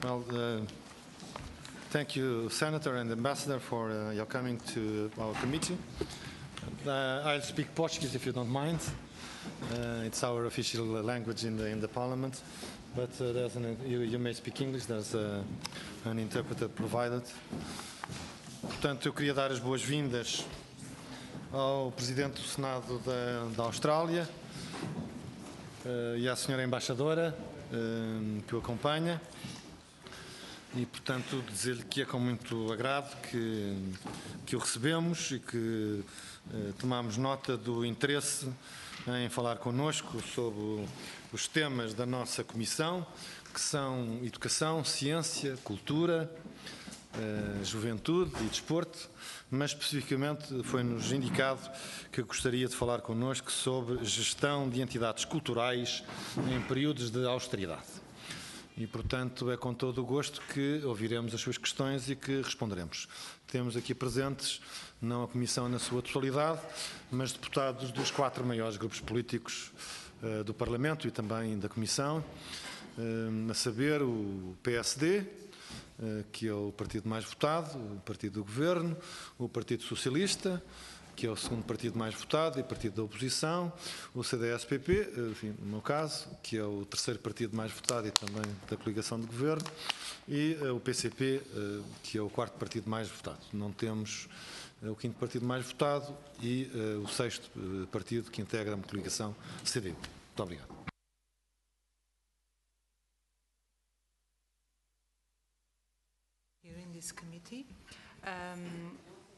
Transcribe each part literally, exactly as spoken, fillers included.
Well, uh, thank you, Senator and Ambassador, for uh, your coming to our committee. Uh, I'll speak Portuguese if you don't mind. Uh, it's our official language in the in the Parliament, but uh, there's an, you, you may speak English. There's uh, an interpreter provided. Portanto, eu queria dar as boas-vindas ao Presidente do Senado da, da Austrália uh, e à Senhora Embaixadora uh, que o acompanha. E, portanto, dizer-lhe que é com muito agrado que, que o recebemos e que eh, tomamos nota do interesse em falar connosco sobre os temas da nossa Comissão, que são educação, ciência, cultura, eh, juventude e desporto, mas especificamente foi-nos indicado que gostaria de falar connosco sobre gestão de entidades culturais em períodos de austeridade. E, portanto, é com todo o gosto que ouviremos as suas questões e que responderemos. Temos aqui presentes, não a Comissão na sua totalidade, mas deputados dos quatro maiores grupos políticos uh, do Parlamento e também da Comissão, uh, a saber o P S D, uh, que é o partido mais votado, o partido do Governo, o Partido Socialista, que é o segundo partido mais votado e partido da oposição, o C D S P P, enfim, no meu caso, que é o terceiro partido mais votado e também da coligação de governo, e uh, o P C P, uh, que é o quarto partido mais votado. Não temos uh, o quinto partido mais votado e uh, o sexto uh, partido que integra a coligação C D U. Muito obrigado. Here in this committee. Um,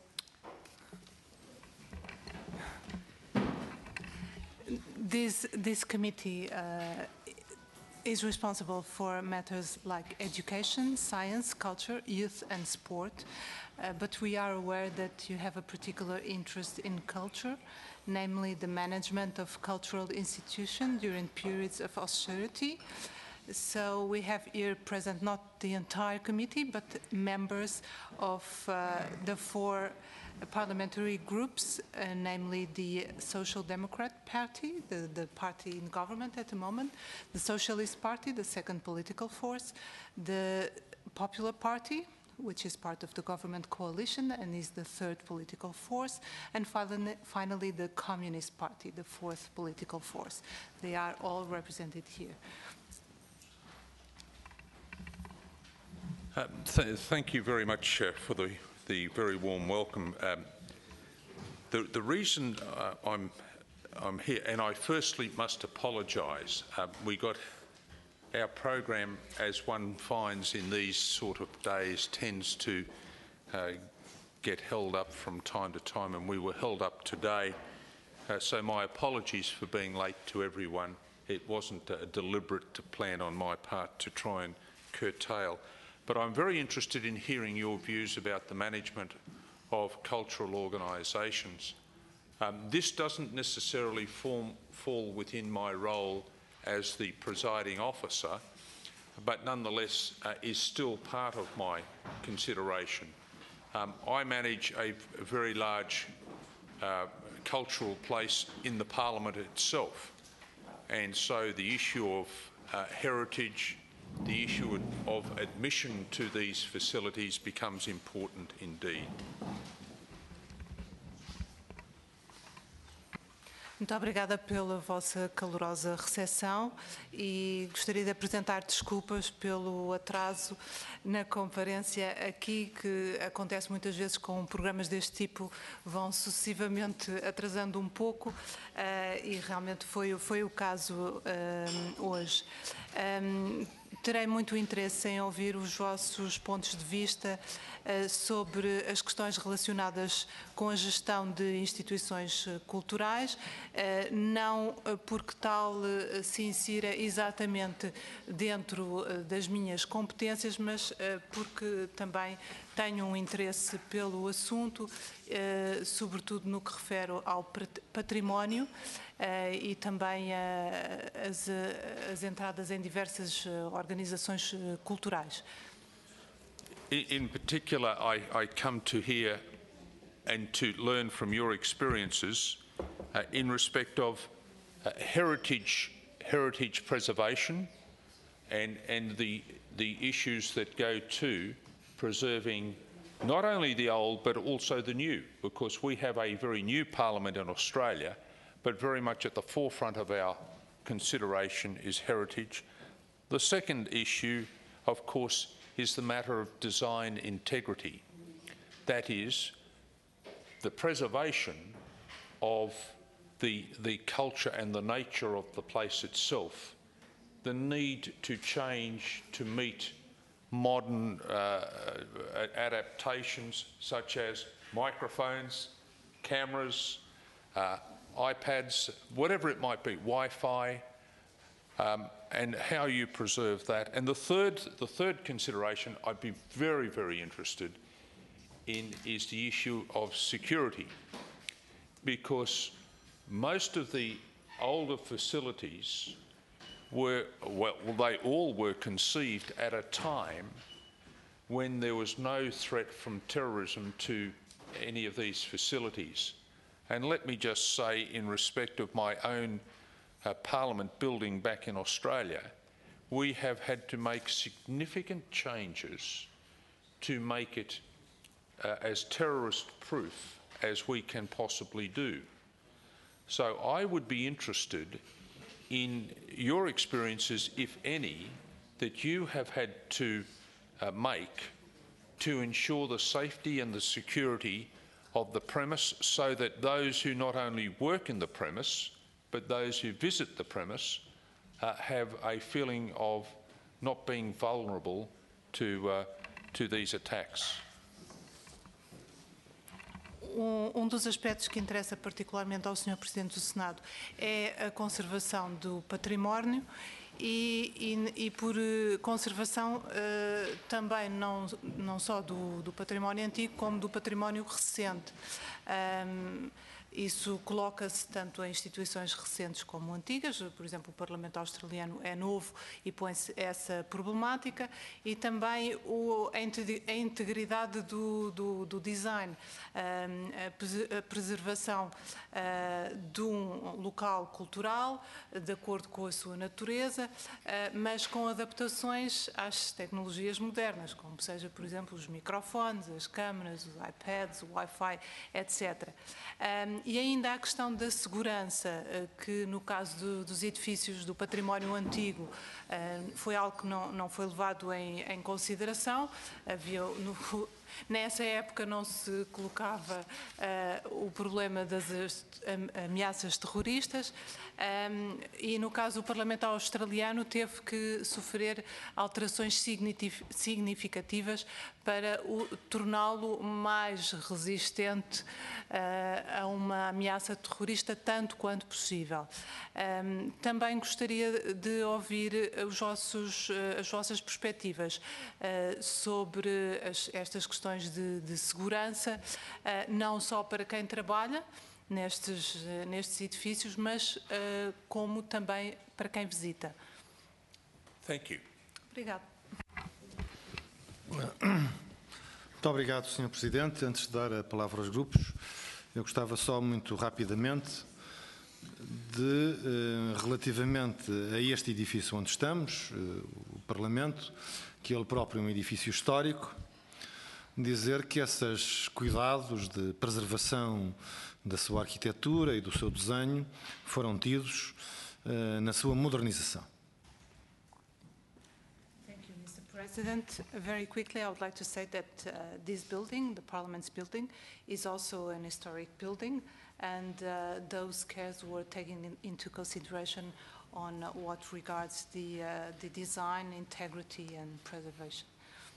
This, this committee uh, is responsible for matters like education, science, culture, youth and sport, uh, but we are aware that you have a particular interest in culture, namely the management of cultural institutions during periods of austerity. So we have here present not the entire committee, but members of uh, the four parliamentary groups, uh, namely the Social Democrat Party, the, the party in government at the moment, the Socialist Party, the second political force, the Popular Party, which is part of the government coalition and is the third political force, and finally, finally the Communist Party, the fourth political force. They are all represented here. Uh, th thank you very much uh, for the, the very warm welcome. Um, the, the reason uh, I'm, I'm here, and I firstly must apologise, uh, we got our program, as one finds in these sort of days, tends to uh, get held up from time to time, and we were held up today. Uh, so my apologies for being late to everyone. It wasn't a deliberate plan on my part to try and curtail. But I'm very interested in hearing your views about the management of cultural organisations. Um, this doesn't necessarily form, fall within my role as the presiding officer, but nonetheless uh, is still part of my consideration. Um, I manage a, a very large uh, cultural place in the Parliament itself, and so the issue of uh, heritage, the issue of admission to these facilities becomes important indeed. Muito obrigada pela vossa calorosa recepção e gostaria de apresentar desculpas pelo atraso na conferência aqui, que acontece muitas vezes com programas deste tipo, vão sucessivamente atrasando um pouco uh, e realmente foi, foi o caso uh, hoje. Um, Terei muito interesse em ouvir os vossos pontos de vista uh, sobre as questões relacionadas com a gestão de instituições culturais, uh, não uh, porque tal uh, se insira exatamente dentro uh, das minhas competências, mas uh, porque também tenho um interesse pelo assunto, uh, sobretudo no que refere ao património, Uh, e também uh, as, uh, as entradas em diversas uh, organizações uh, culturais. In, in particular, I, I come to hear and to learn from your experiences uh, in respect of uh, heritage, heritage preservation and, and the, the issues that go to preserving not only the old but also the new, because we have a very new Parliament in Australia, but very much at the forefront of our consideration is heritage. The second issue, of course, is the matter of design integrity. That is, the preservation of the, the culture and the nature of the place itself, the need to change to meet modern uh, adaptations such as microphones, cameras, uh, iPads, whatever it might be, Wi-Fi, um, and how you preserve that. And the third, the third consideration I'd be very, very interested in is the issue of security, because most of the older facilities were, well, they all were conceived at a time when there was no threat from terrorism to any of these facilities. And let me just say, in respect of my own uh, Parliament building back in Australia, we have had to make significant changes to make it uh, as terrorist-proof as we can possibly do. So I would be interested in your experiences, if any, that you have had to uh, make to ensure the safety and the security of the premise, so that those who not only work in the premise, but those who visit the premise uh, have a feeling of not being vulnerable to, uh, to these attacks. Um, um dos aspectos que interessa particularmente ao senhor Presidente do Senado é a conservação do património e, e, e por conservação uh, também não, não só do, do património antigo como do património recente. Um, Isso coloca-se tanto em instituições recentes como antigas, por exemplo, o Parlamento Australiano é novo e põe-se essa problemática, e também o, a integridade do, do, do design, a preservação de um local cultural de acordo com a sua natureza, mas com adaptações às tecnologias modernas, como seja, por exemplo, os microfones, as câmaras, os iPads, o Wi-Fi, etcétera. E ainda a questão da segurança, que no caso do, dos edifícios do património antigo foi algo que não, não foi levado em, em consideração. Havia, no, nessa época não se colocava uh, o problema das ameaças terroristas um, e no caso o Parlamento Australiano teve que sofrer alterações significativas para torná-lo mais resistente uh, a uma ameaça terrorista tanto quanto possível. Um, também gostaria de ouvir os vossos, as vossas perspectivas uh, sobre as, estas questões De, de segurança, uh, não só para quem trabalha nestes, uh, nestes edifícios, mas uh, como também para quem visita. Thank you. Obrigado. Muito obrigado, senhor Presidente. Antes de dar a palavra aos grupos, eu gostava só muito rapidamente de, uh, relativamente a este edifício onde estamos, uh, o Parlamento, que ele próprio é um edifício histórico, dizer que esses cuidados de preservação da sua arquitetura e do seu desenho foram tidos uh, na sua modernização. Thank you, Mister President. Very quickly, I would like to say that uh, this building, the Parliament's building, is also an historic building, and uh, those cares were taken in, into consideration on what regards the, uh, the design, integrity and preservation.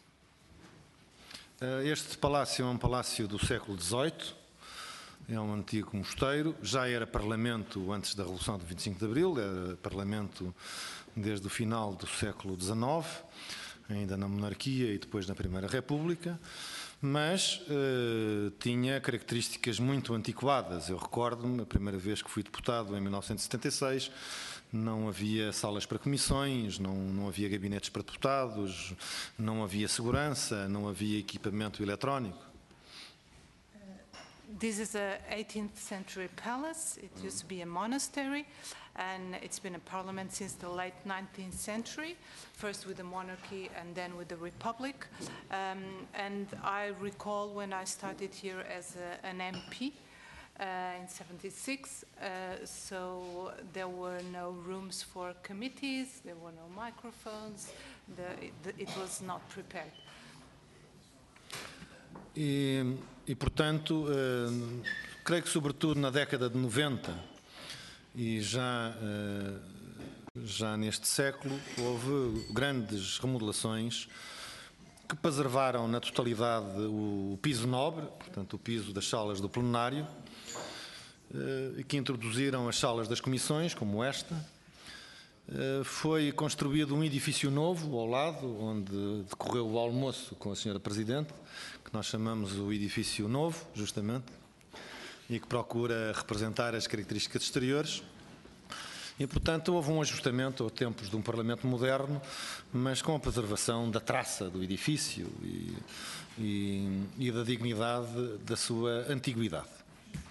Este palácio é um palácio do século dezoito, é um antigo mosteiro, já era parlamento antes da Revolução de vinte e cinco de Abril, era parlamento desde o final do século dezenove, ainda na monarquia e depois na Primeira República, mas eh, tinha características muito antiquadas. Eu recordo-me, a primeira vez que fui deputado, em mil novecentos e setenta e seis, não havia salas para comissões, não, não havia gabinetes para deputados, não havia segurança, não havia equipamento eletrónico. this is a eighteenth century palace. It used to be a monastery, and it's been a parliament since the late nineteenth century, first with the monarchy and then with the republic. Um, and I recall when I started here as a, an M P uh, in seventy-six, uh, so there were no rooms for committees, there were no microphones, the, it, it was not prepared. E, e portanto, eh, creio que sobretudo na década de noventa e já, eh, já neste século houve grandes remodelações que preservaram na totalidade o piso nobre, portanto o piso das salas do plenário, eh, e que introduziram as salas das comissões, como esta. Uh, foi construído um edifício novo ao lado, onde decorreu o almoço com a senhora Presidente, que nós chamamos o edifício novo, justamente, e que procura representar as características exteriores. E, portanto, houve um ajustamento aos tempos de um Parlamento moderno, mas com a preservação da traça do edifício e, e, e da dignidade da sua antiguidade.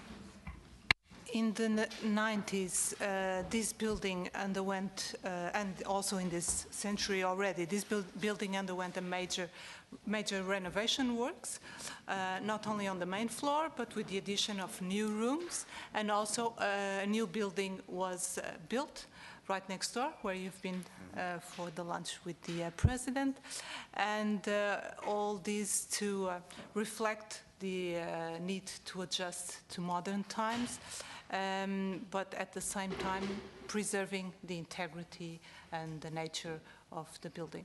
In the nineties, uh, this building underwent, uh, and also in this century already, this build building underwent a major, major renovation works, uh, not only on the main floor, but with the addition of new rooms, and also uh, a new building was uh, built right next door, where you've been uh, for the lunch with the uh, President, and uh, all these to uh, reflect the uh, need to adjust to modern times, um, but at the same time preserving the integrity and the nature of the building.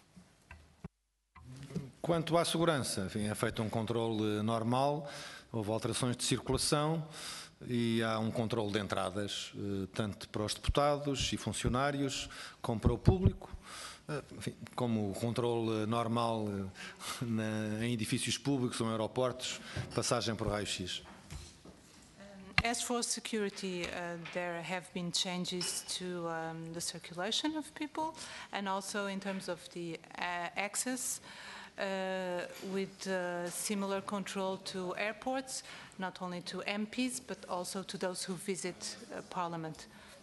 Quanto à segurança, enfim, é feito um controle normal, houve alterações de circulação e há um controle de entradas, tanto para os deputados e funcionários, como para o público. Enfim, como o controle normal na, em edifícios públicos ou em aeroportos, passagem por raio-x. As for security, uh, there have been changes to um, the circulation of people, and also in terms of the uh, access, uh, with uh, similar control to airports, not only to M Ps, but also to those who visit uh, Parliament.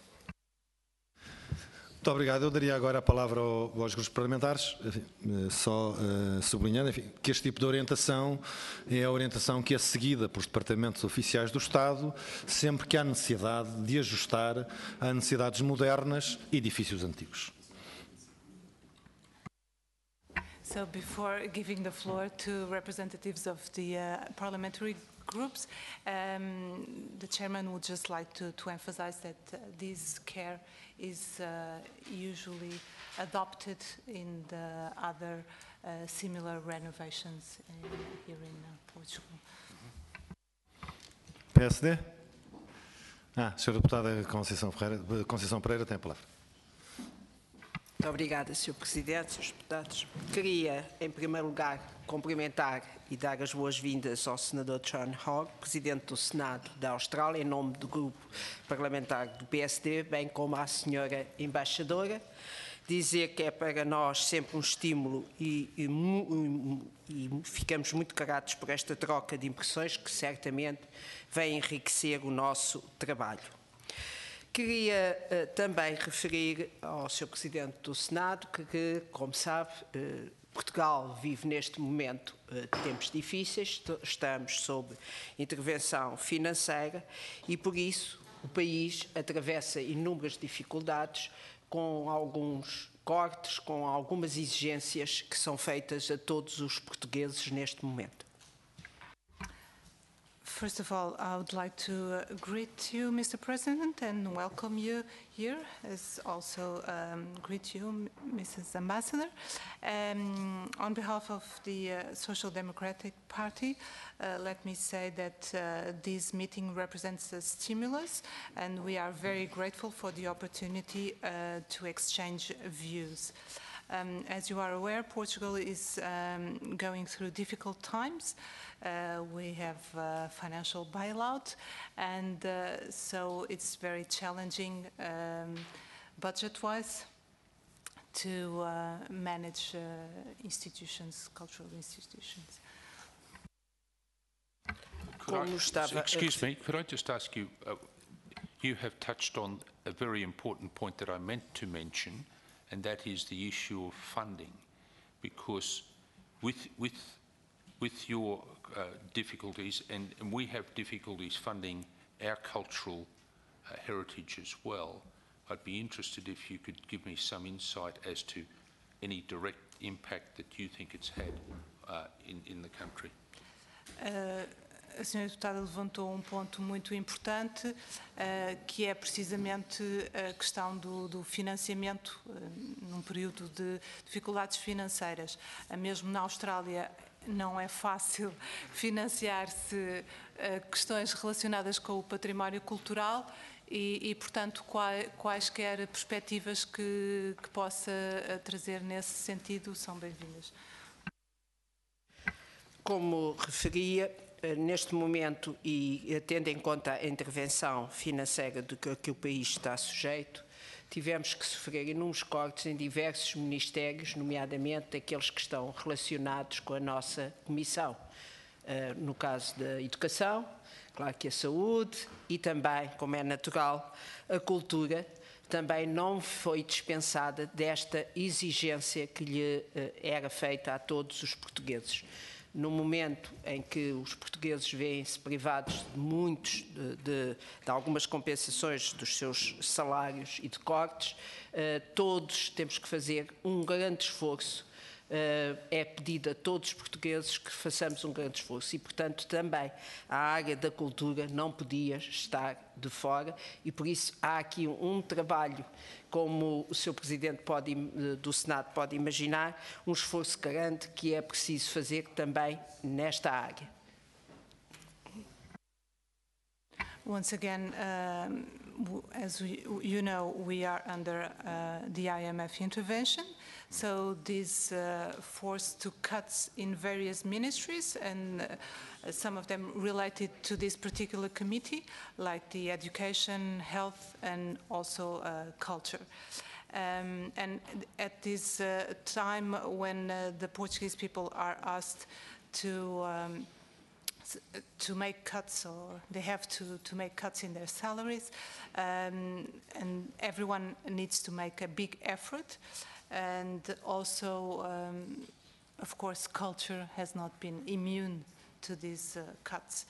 Muito obrigado. Eu daria agora a palavra ao, aos grupos parlamentares, enfim, só uh, sublinhando enfim, que este tipo de orientação é a orientação que é seguida pelos departamentos oficiais do Estado sempre que há necessidade de ajustar a necessidades modernas e edifícios antigos. So before giving the floor to representatives of the uh, parliamentary groups, um, the chairman would just like to, to emphasize that uh, this care is uh, usually adopted in the other uh, similar renovations in, here in uh, Portugal. P S D? Ah, senhora Deputada Conceição Pereira, Conceição Pereira tem a palavra. Muito obrigada, senhor Presidente, senhores deputados. Queria, em primeiro lugar, cumprimentar e dar as boas-vindas ao senador John Hogg, Presidente do Senado da Austrália, em nome do grupo parlamentar do P S D, bem como à senhora Embaixadora. Dizer que é para nós sempre um estímulo e, e, e, e ficamos muito gratos por esta troca de impressões que certamente vem enriquecer o nosso trabalho. Queria uh, também referir ao senhor Presidente do Senado que, que como sabe, uh, Portugal vive neste momento uh, tempos difíceis, estamos sob intervenção financeira e, por isso, o país atravessa inúmeras dificuldades com alguns cortes, com algumas exigências que são feitas a todos os portugueses neste momento. First of all, I would like to uh, greet you, Mister President, and welcome you here, as also um, greet you, Missus Ambassador. Um, on behalf of the uh, Social Democratic Party, uh, let me say that uh, this meeting represents a stimulus, and we are very grateful for the opportunity uh, to exchange views. Um, as you are aware, Portugal is um, going through difficult times. Uh, we have uh, financial bailout, and uh, so it's very challenging um, budget-wise to uh, manage uh, institutions, cultural institutions. Could I- Como estava a Excuse me, could I just ask you, uh, you have touched on a very important point that I meant to mention, and that is the issue of funding, because with, with, with your uh, difficulties, and, and we have difficulties funding our cultural uh, heritage as well, I'd be interested if you could give me some insight as to any direct impact that you think it's had uh, in, in the country. Uh, a senhora Deputada levantou um ponto muito importante, uh, que é precisamente a questão do, do financiamento uh, num período de dificuldades financeiras. Uh, mesmo na Austrália não é fácil financiar-se uh, questões relacionadas com o património cultural e, e portanto, quais, quaisquer perspectivas que, que possa uh, trazer nesse sentido são bem-vindas. Como referia, neste momento e tendo em conta a intervenção financeira de que, que o país está sujeito, tivemos que sofrer inúmeros cortes em diversos ministérios, nomeadamente aqueles que estão relacionados com a nossa comissão. No caso da educação, claro que a saúde e também, como é natural, a cultura também não foi dispensada desta exigência que lhe era feita a todos os portugueses. No momento em que os portugueses veem-se privados de muitos, de, de, de algumas compensações dos seus salários e de cortes, eh, todos temos que fazer um grande esforço. Uh, é pedido a todos os portugueses que façamos um grande esforço e, portanto, também a área da cultura não podia estar de fora e, por isso, há aqui um, um trabalho, como o senhor Presidente pode, do Senado pode imaginar, um esforço grande que é preciso fazer também nesta área. Once again, um, as we, you know, we are under uh, the I M F intervention, so this uh, forced to cuts in various ministries, and uh, some of them related to this particular committee, like the education, health, and also uh, culture. Um, and at this uh, time when uh, the Portuguese people are asked to um, to make cuts, or they have to, to make cuts in their salaries, um, and everyone needs to make a big effort. And also, um, of course, culture has not been immune to these uh, cuts.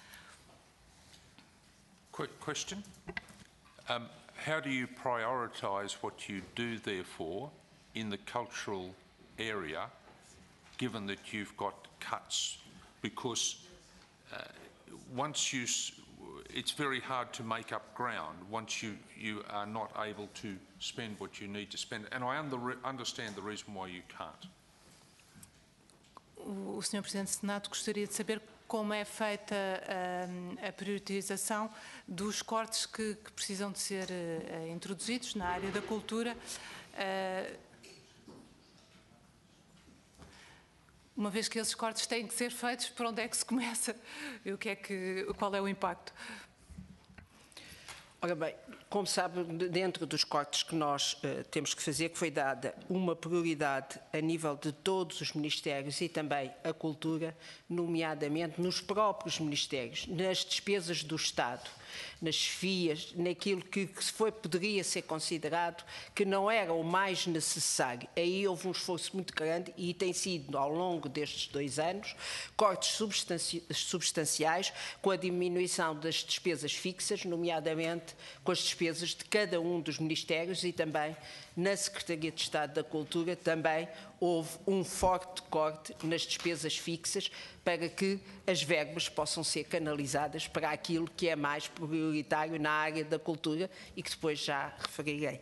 Quick question. Um, how do you prioritise what you do, therefore, in the cultural area, given that you've got cuts? Because Uh, once you, it's very hard to make up ground once you, you are not able to spend what you need to spend. And I under, understand the reason why you can't. O senhor Presidente do Senado gostaria de saber como é feita a, a priorização dos cortes que, que precisam de ser uh, introduzidos na área da cultura, uh, uma vez que esses cortes têm que ser feitos, por onde é que se começa? E o que é que, qual é o impacto? Ora bem, como sabe, dentro dos cortes que nós uh, temos que fazer, que foi dada uma prioridade a nível de todos os ministérios e também a cultura, nomeadamente nos próprios ministérios, nas despesas do Estado, nas chefias, naquilo que, que foi, poderia ser considerado que não era o mais necessário. Aí houve um esforço muito grande e tem sido, ao longo destes dois anos, cortes substanci substanciais com a diminuição das despesas fixas, nomeadamente com as despesas de cada um dos ministérios e também na Secretaria de Estado da Cultura também houve um forte corte nas despesas fixas para que as verbas possam ser canalizadas para aquilo que é mais prioritário na área da cultura e que depois já referirei.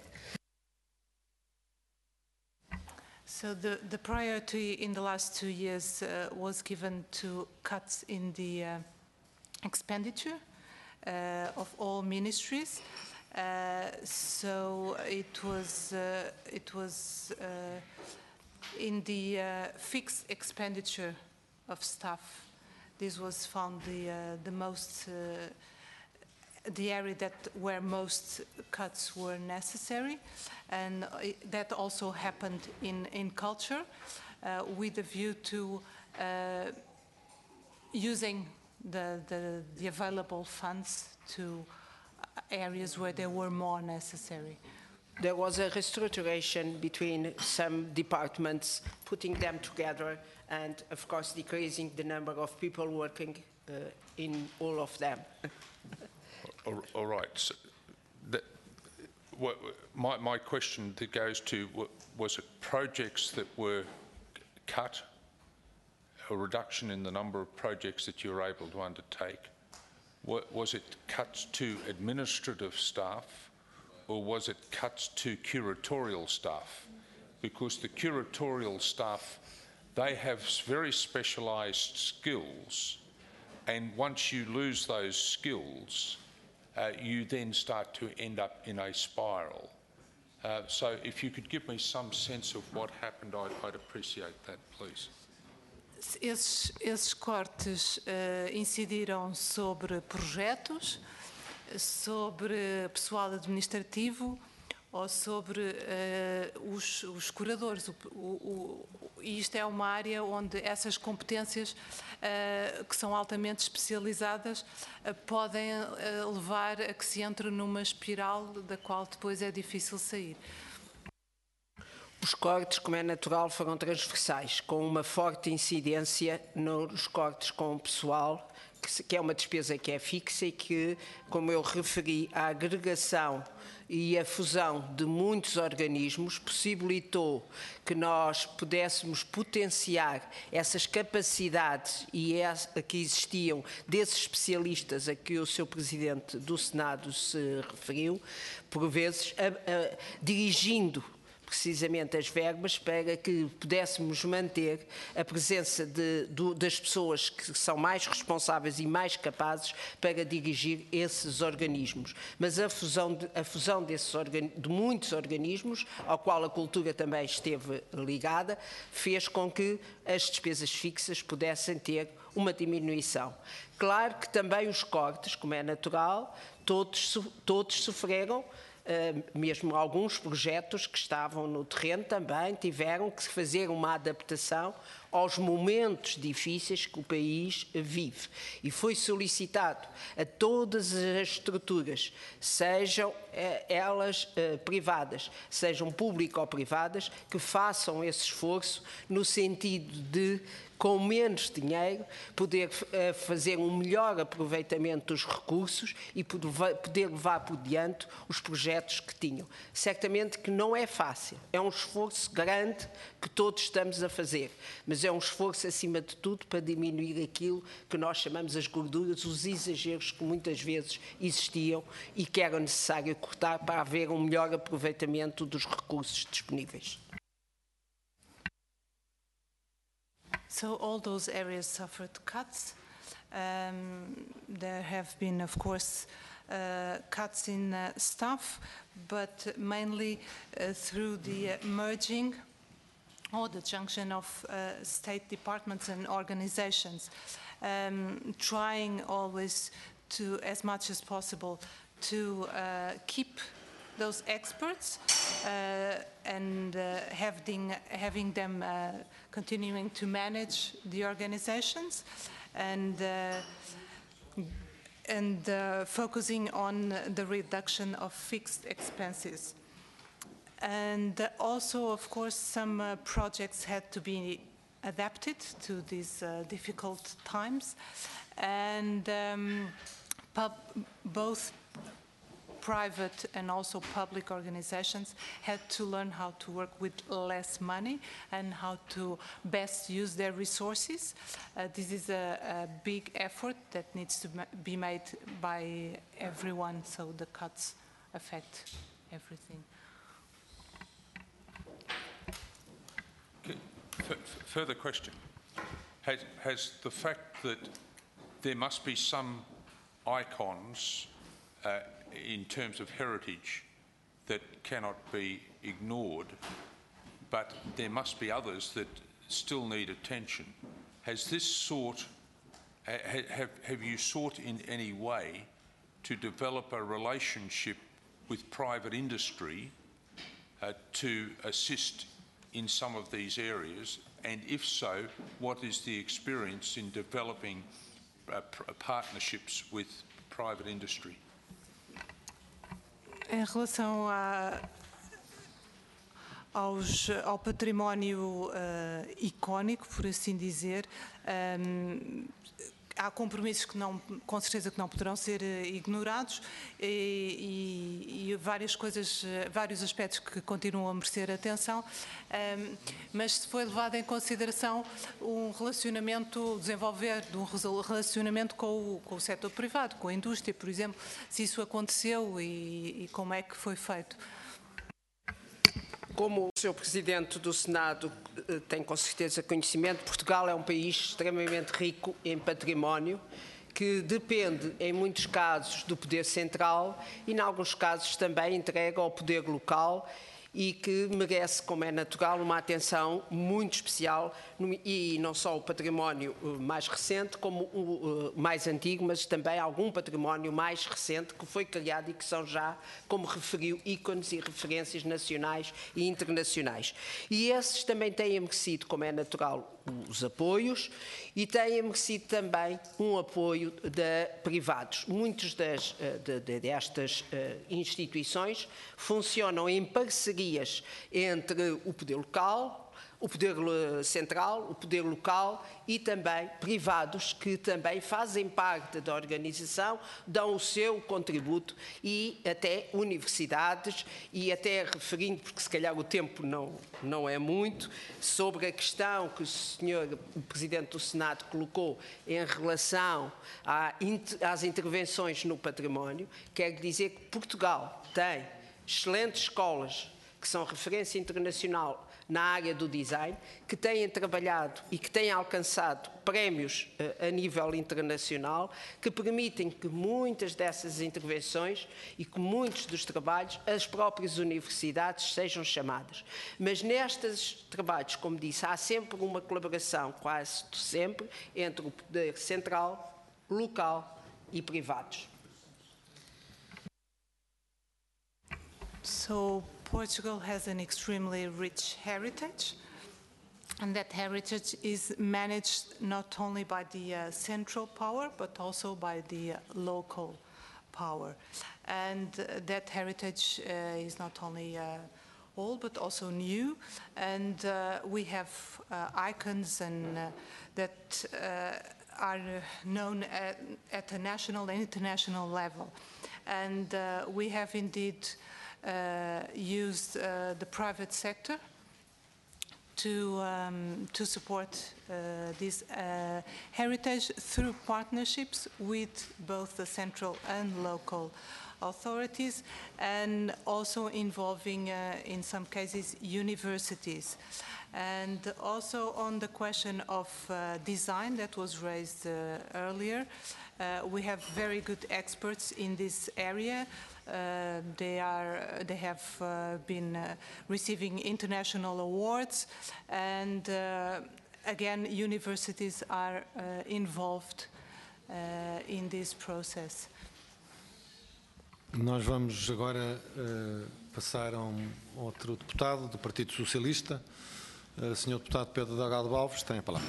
So the, the priority in the last two years uh, was given to cuts in the uh, expenditure uh, of all ministries. Uh, so it was uh, it was uh, in the uh, fixed expenditure of staff. This was found the uh, the most uh, the area that where most cuts were necessary, and that also happened in in culture, uh, with a view to uh, using the, the, the available funds to areas where they were more necessary. There was a restructuration between some departments, putting them together, and of course decreasing the number of people working uh, in all of them. All, all right. So that, what, my, my question that goes to, was it projects that were cut, a reduction in the number of projects that you were able to undertake? What, was it cuts to administrative staff, or was it cuts to curatorial staff? Because the curatorial staff, they have very specialised skills, and once you lose those skills, uh, you then start to end up in a spiral. Uh, so if you could give me some sense of what happened, I'd, I'd appreciate that, please. Esses, esses cortes uh, incidiram sobre projetos, sobre pessoal administrativo ou sobre uh, os, os curadores. O, o, o, e isto é uma área onde essas competências, uh, que são altamente especializadas, uh, podem uh, levar a que se entre numa espiral da qual depois é difícil sair. Os cortes, como é natural, foram transversais, com uma forte incidência nos cortes com o pessoal, que é uma despesa que é fixa e que, como eu referi, a agregação e a fusão de muitos organismos possibilitou que nós pudéssemos potenciar essas capacidades e que existiam desses especialistas a que o seu Presidente do Senado se referiu, por vezes a, a, dirigindo precisamente as verbas para que pudéssemos manter a presença de, de, das pessoas que são mais responsáveis e mais capazes para dirigir esses organismos. Mas a fusão de, a fusão desses de muitos organismos, ao qual a cultura também esteve ligada, fez com que as despesas fixas pudessem ter uma diminuição. Claro que também os cortes, como é natural, todos, todos sofreram. Uh, mesmo alguns projetos que estavam no terreno também tiveram que fazer uma adaptação aos momentos difíceis que o país vive. E foi solicitado a todas as estruturas, sejam uh, elas uh, privadas, sejam público ou privadas, que façam esse esforço no sentido de, com menos dinheiro, poder uh, fazer um melhor aproveitamento dos recursos e poder levar por diante os projetos que tinham. Certamente que não é fácil, é um esforço grande que todos estamos a fazer, mas é um esforço, acima de tudo, para diminuir aquilo que nós chamamos as gorduras, os exageros que muitas vezes existiam e que era necessário cortar para haver um melhor aproveitamento dos recursos disponíveis. So all those areas suffered cuts. Um, there have been, of course, uh, cuts in uh, staff, but mainly uh, through the uh, merging or the junction of uh, state departments and organizations, um, trying always to, as much as possible, to uh, keep those experts uh, and uh, having, having them uh, continuing to manage the organizations and, uh, and uh, focusing on the reduction of fixed expenses. And uh, also, of course, some uh, projects had to be adapted to these uh, difficult times, and um, pub both private and also public organizations had to learn how to work with less money and how to best use their resources. Uh, this is a, a big effort that needs to be made by everyone, so the cuts affect everything. Okay. F further question. Has, has the fact that there must be some icons uh, in terms of heritage that cannot be ignored, but there must be others that still need attention. Has this sought, ha, have, have you sought in any way to develop a relationship with private industry uh, to assist in some of these areas? And if so, what is the experience in developing uh, pr- partnerships with private industry? Em relação a, aos, ao património uh, icónico, por assim dizer, um, há compromissos que não, com certeza que não poderão ser uh, ignorados e, e, e várias coisas, uh, vários aspectos que continuam a merecer atenção, um, mas se foi levado em consideração um relacionamento, desenvolver de um relacionamento com o, com o setor privado, com a indústria, por exemplo, se isso aconteceu e, e como é que foi feito. Como o senhor Presidente do Senado tem com certeza conhecimento, Portugal é um país extremamente rico em património, que depende, em muitos casos, do poder central e, em alguns casos, também entrega ao poder local e que merece, como é natural, uma atenção muito especial, e não só o património mais recente, como o mais antigo, mas também algum património mais recente que foi criado e que são já, como referiu, ícones e referências nacionais e internacionais. E esses também têm merecido, como é natural, os apoios e têm merecido também um apoio de privados. Muitas das, de, de, destas instituições funcionam em parcerias entre o poder local, o poder central, o poder local e também privados que também fazem parte da organização, dão o seu contributo e até universidades e até referindo, porque se calhar o tempo não, não é muito, sobre a questão que o senhor Presidente do Senado colocou em relação à, às intervenções no património, quero dizer que Portugal tem excelentes escolas que são referência internacional na área do design, que têm trabalhado e que têm alcançado prémios uh, a nível internacional, que permitem que muitas dessas intervenções e que muitos dos trabalhos, as próprias universidades sejam chamadas. Mas nestes trabalhos, como disse, há sempre uma colaboração, quase sempre, entre o poder central, local e privados. So Portugal has an extremely rich heritage, and that heritage is managed not only by the uh, central power, but also by the uh, local power. And uh, that heritage uh, is not only uh, old, but also new. And uh, we have uh, icons and uh, that uh, are known at, at a national and international level. And uh, we have indeed Uh, used uh, the private sector to, um, to support uh, this uh, heritage through partnerships with both the central and local authorities, and also involving, uh, in some cases, universities. And also on the question of uh, design that was raised uh, earlier, uh, we have very good experts in this area. Uh, they are, they have uh, been uh, receiving international awards, and uh, again, universities are uh, involved uh, in this process. Nós vamos agora uh, passar a um outro deputado do Partido Socialista, uh, senhor Deputado Pedro Delgado Alves, tem a palavra.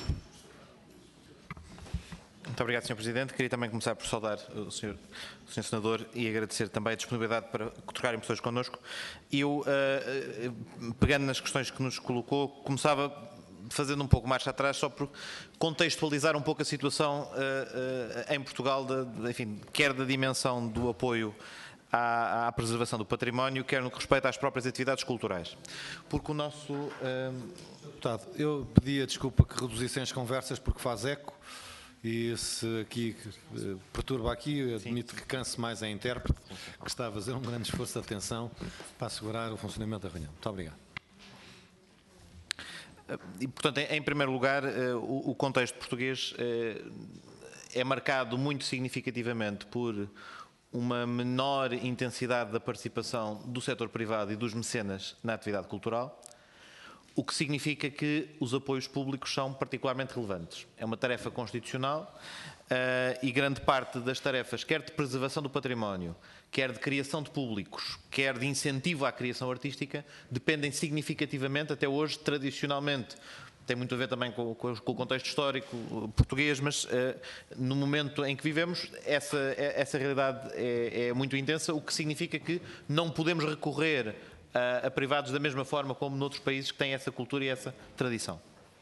Muito obrigado, senhor Presidente. Queria também começar por saudar o senhor, o senhor Senador e agradecer também a disponibilidade para trocar impressões connosco. Eu, uh, pegando nas questões que nos colocou, começava fazendo um pouco marcha atrás, só por contextualizar um pouco a situação uh, uh, em Portugal, de, enfim, quer da dimensão do apoio à, à preservação do património, quer no que respeita às próprias atividades culturais. Porque o nosso... Uh... Deputado, eu pedia desculpa que reduzissem as conversas porque faz eco. E se aqui uh, perturba aqui, eu admito Sim. que canse mais a intérprete, que está a fazer um grande esforço de atenção para assegurar o funcionamento da reunião. Muito obrigado. E, portanto, em, em primeiro lugar, uh, o, o contexto português uh, é marcado muito significativamente por uma menor intensidade da participação do setor privado e dos mecenas na atividade cultural, o que significa que os apoios públicos são particularmente relevantes. É uma tarefa constitucional uh, e grande parte das tarefas, quer de preservação do património, quer de criação de públicos, quer de incentivo à criação artística, dependem significativamente, até hoje, tradicionalmente, tem muito a ver também com, com o contexto histórico português, mas uh, no momento em que vivemos, essa, essa realidade é, é muito intensa, o que significa que não podemos recorrer a, a privados da mesma forma como noutros países que têm essa cultura e essa tradição.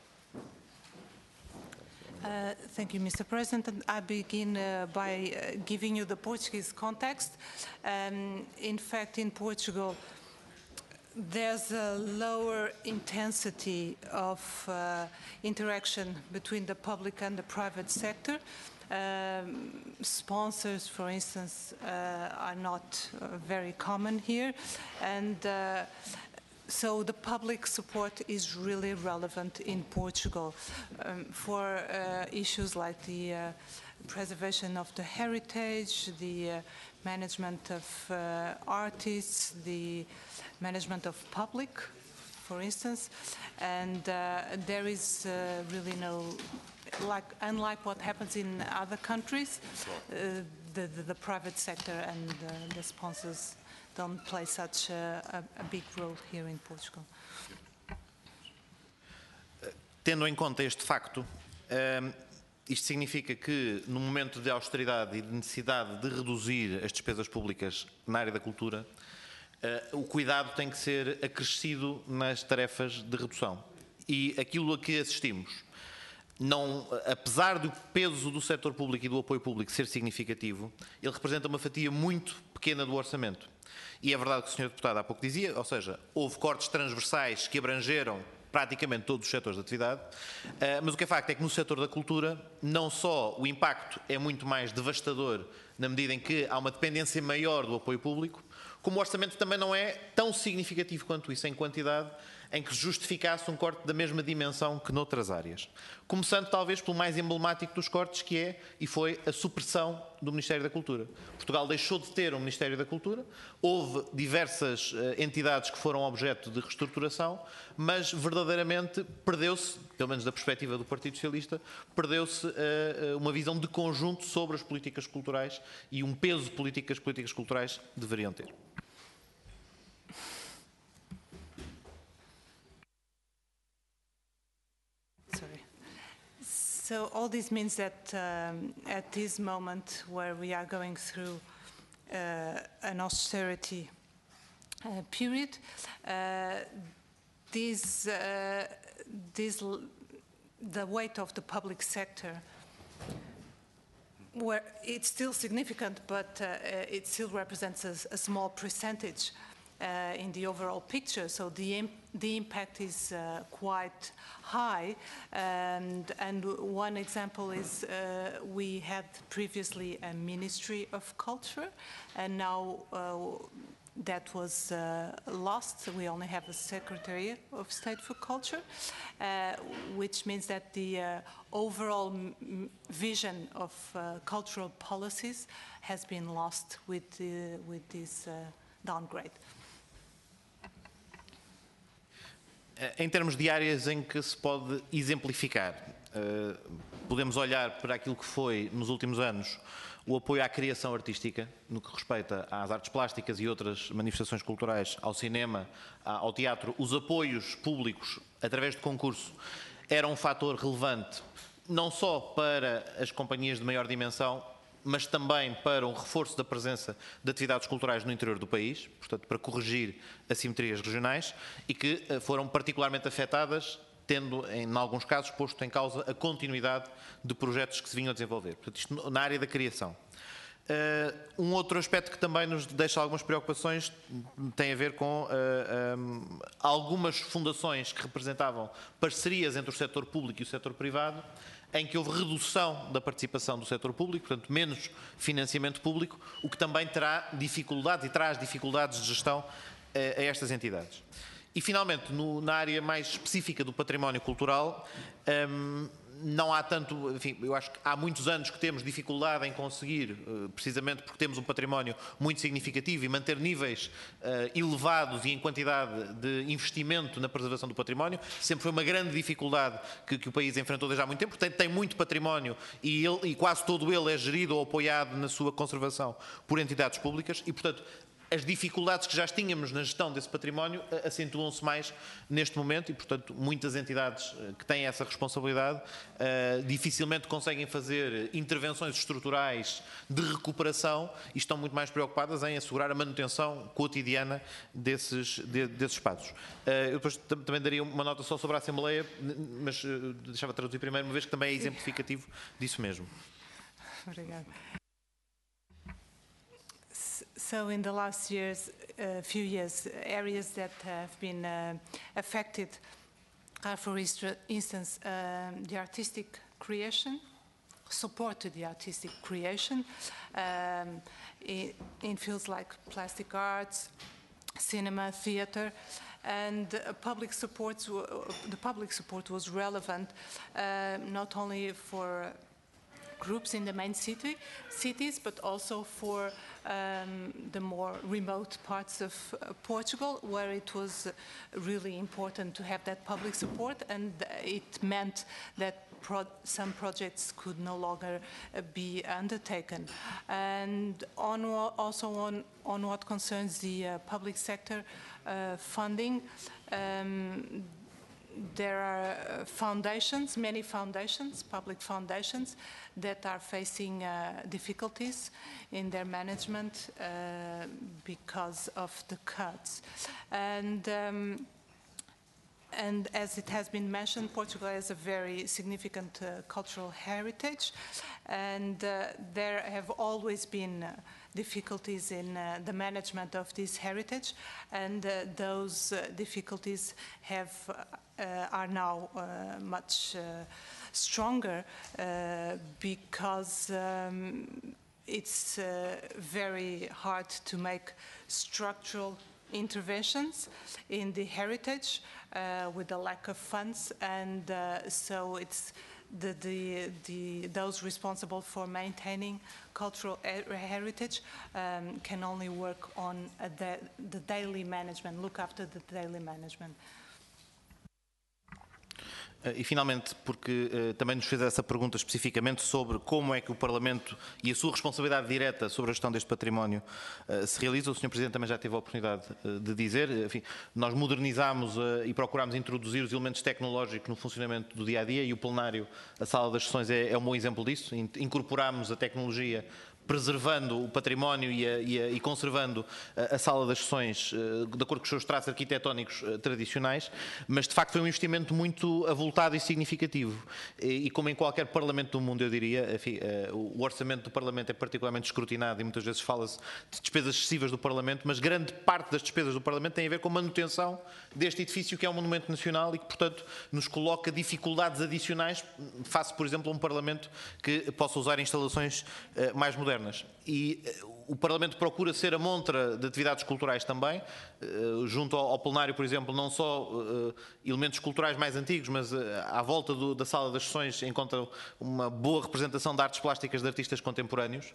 Uh, thank you, Mister President. And I begin uh, by uh, giving you the Portuguese context. Um, in fact, in Portugal, there's a lower intensity of uh, interaction between the public and the private sector. Um, sponsors, for instance, uh, are not uh, very common here. And uh, So the public support is really relevant in Portugal um, for uh, issues like the uh, preservation of the heritage, the uh, management of uh, artists, the management of public, for instance. And uh, there is uh, really no, like unlike what happens in other countries, uh, the, the, the private sector and uh, the sponsors don't play such a, a, a big role here in Portugal. Tendo em conta este facto, um, isto significa que no momento de austeridade e de necessidade de reduzir as despesas públicas na área da cultura, uh, o cuidado tem que ser acrescido nas tarefas de redução. E aquilo a que assistimos, não, apesar do peso do setor público e do apoio público ser significativo, ele representa uma fatia muito pequena do orçamento. E é verdade o que o senhor Deputado há pouco dizia, ou seja, houve cortes transversais que abrangeram praticamente todos os setores de atividade, mas o que é facto é que no setor da cultura não só o impacto é muito mais devastador na medida em que há uma dependência maior do apoio público, como o orçamento também não é tão significativo quanto isso em quantidade, em que justificasse um corte da mesma dimensão que noutras áreas. Começando talvez pelo mais emblemático dos cortes, que é e foi a supressão do Ministério da Cultura. Portugal deixou de ter um Ministério da Cultura, houve diversas uh, entidades que foram objeto de reestruturação, mas verdadeiramente perdeu-se, pelo menos da perspectiva do Partido Socialista, perdeu-se uh, uma visão de conjunto sobre as políticas culturais e um peso político que as políticas culturais deveriam ter. So all this means that um, at this moment where we are going through uh, an austerity uh, period, uh, this, uh, this, the weight of the public sector, where it's still significant, but uh, it still represents a, a small percentage Uh, in the overall picture, so the, imp the impact is uh, quite high. And, and one example is uh, we had previously a Ministry of Culture, and now uh, that was uh, lost. We only have a Secretary of State for Culture, uh, which means that the uh, overall m vision of uh, cultural policies has been lost with, the, with this uh, downgrade. Em termos de áreas em que se pode exemplificar, podemos olhar para aquilo que foi, nos últimos anos, o apoio à criação artística, no que respeita às artes plásticas e outras manifestações culturais, ao cinema, ao teatro. Os apoios públicos, através de concurso, eram um fator relevante, não só para as companhias de maior dimensão, mas também para um reforço da presença de atividades culturais no interior do país, portanto, para corrigir assimetrias regionais, e que foram particularmente afetadas, tendo, em alguns casos, posto em causa a continuidade de projetos que se vinham a desenvolver. Portanto, isto na área da criação. Uh, um outro aspecto que também nos deixa algumas preocupações tem a ver com uh, um, algumas fundações que representavam parcerias entre o setor público e o setor privado, em que houve redução da participação do setor público, portanto, menos financiamento público, o que também terá dificuldades e traz dificuldades de gestão a, a estas entidades. E, finalmente, no, na área mais específica do património cultural, um, não há tanto, enfim, eu acho que há muitos anos que temos dificuldade em conseguir, precisamente porque temos um património muito significativo, e manter níveis uh, elevados e em quantidade de investimento na preservação do património. Sempre foi uma grande dificuldade que, que o país enfrentou desde há muito tempo. Tem, tem muito património e, ele, e quase todo ele é gerido ou apoiado na sua conservação por entidades públicas e, portanto, as dificuldades que já tínhamos na gestão desse património acentuam-se mais neste momento e, portanto, muitas entidades que têm essa responsabilidade uh, dificilmente conseguem fazer intervenções estruturais de recuperação e estão muito mais preocupadas em assegurar a manutenção cotidiana desses, de, desses espaços. Uh, eu depois também daria uma nota só sobre a Assembleia, mas uh, deixava traduzir primeiro, uma vez que também é exemplificativo disso mesmo. Obrigada. So in the last years, uh, few years, areas that have been uh, affected are, for instance, um, the artistic creation, support to the artistic creation um, in, in fields like plastic arts, cinema, theater, and uh, public supports. The public support was relevant uh, not only for groups in the main city, cities, but also for um, the more remote parts of uh, Portugal, where it was uh, really important to have that public support, and it meant that pro some projects could no longer uh, be undertaken. And on also on, on what concerns the uh, public sector uh, funding, um, there are foundations, many foundations, public foundations, that are facing uh, difficulties in their management uh, because of the cuts. And, um, and as it has been mentioned, Portugal has a very significant uh, cultural heritage, and uh, there have always been uh, difficulties in uh, the management of this heritage, and uh, those uh, difficulties have uh, are now uh, much uh, stronger uh, because um, it's uh, very hard to make structural interventions in the heritage uh, with the lack of funds, and uh, so it's The, the, the, those responsible for maintaining cultural heritage um, can only work on uh, the, the daily management, look after the daily management. E finalmente, porque uh, também nos fez essa pergunta especificamente sobre como é que o Parlamento e a sua responsabilidade direta sobre a gestão deste património uh, se realiza, o senhor Presidente também já teve a oportunidade uh, de dizer, enfim, nós modernizámos uh, e procurámos introduzir os elementos tecnológicos no funcionamento do dia-a-dia e o plenário, a sala das sessões é, é um bom exemplo disso, incorporámos a tecnologia preservando o património e, a, e, a, e conservando a, a sala das sessões uh, de acordo com os seus traços arquitetónicos uh, tradicionais, mas de facto foi um investimento muito avultado e significativo. E, e como em qualquer parlamento do mundo, eu diria, enfim, uh, o orçamento do Parlamento é particularmente escrutinado e muitas vezes fala-se de despesas excessivas do Parlamento, mas grande parte das despesas do Parlamento tem a ver com a manutenção deste edifício que é um monumento nacional e que, portanto, nos coloca dificuldades adicionais face, por exemplo, a um Parlamento que possa usar instalações uh, mais modernas. E o Parlamento procura ser a montra de atividades culturais também, junto ao plenário, por exemplo, não só elementos culturais mais antigos, mas à volta do, da sala das sessões encontra uma boa representação de artes plásticas de artistas contemporâneos,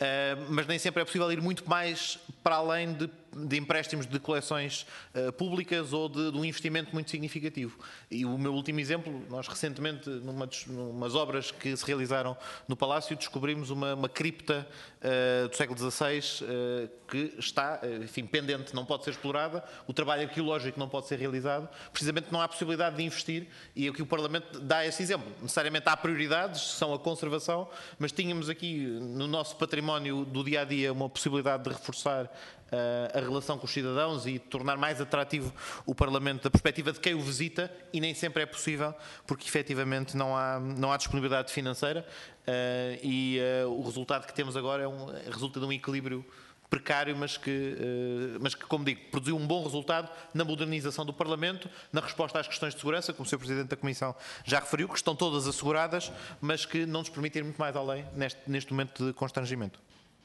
mas nem sempre é possível ir muito mais para além de, de empréstimos de coleções públicas ou de, de um investimento muito significativo. E o meu último exemplo, nós recentemente, numa, numas obras que se realizaram no Palácio, descobrimos uma, uma cripta uh, do século dezasseis uh, que está, enfim, pendente, não pode ser explorada, o trabalho arqueológico não pode ser realizado, precisamente não há possibilidade de investir, e aqui o Parlamento dá esse exemplo. Necessariamente há prioridades, são a conservação, mas tínhamos aqui no nosso património do dia-a-dia uma possibilidade de reforçar uh, a relação com os cidadãos e tornar mais atrativo o Parlamento da perspectiva de quem o visita, e nem sempre é possível, porque efetivamente não há, não há disponibilidade financeira, uh, e uh, o resultado que temos agora é um, resulta de um equilíbrio precário, mas que, mas que, como digo, produziu um bom resultado na modernização do Parlamento, na resposta às questões de segurança, como o senhor Presidente da Comissão já referiu, que estão todas asseguradas, mas que não nos permitem ir muito mais além neste, neste momento de constrangimento.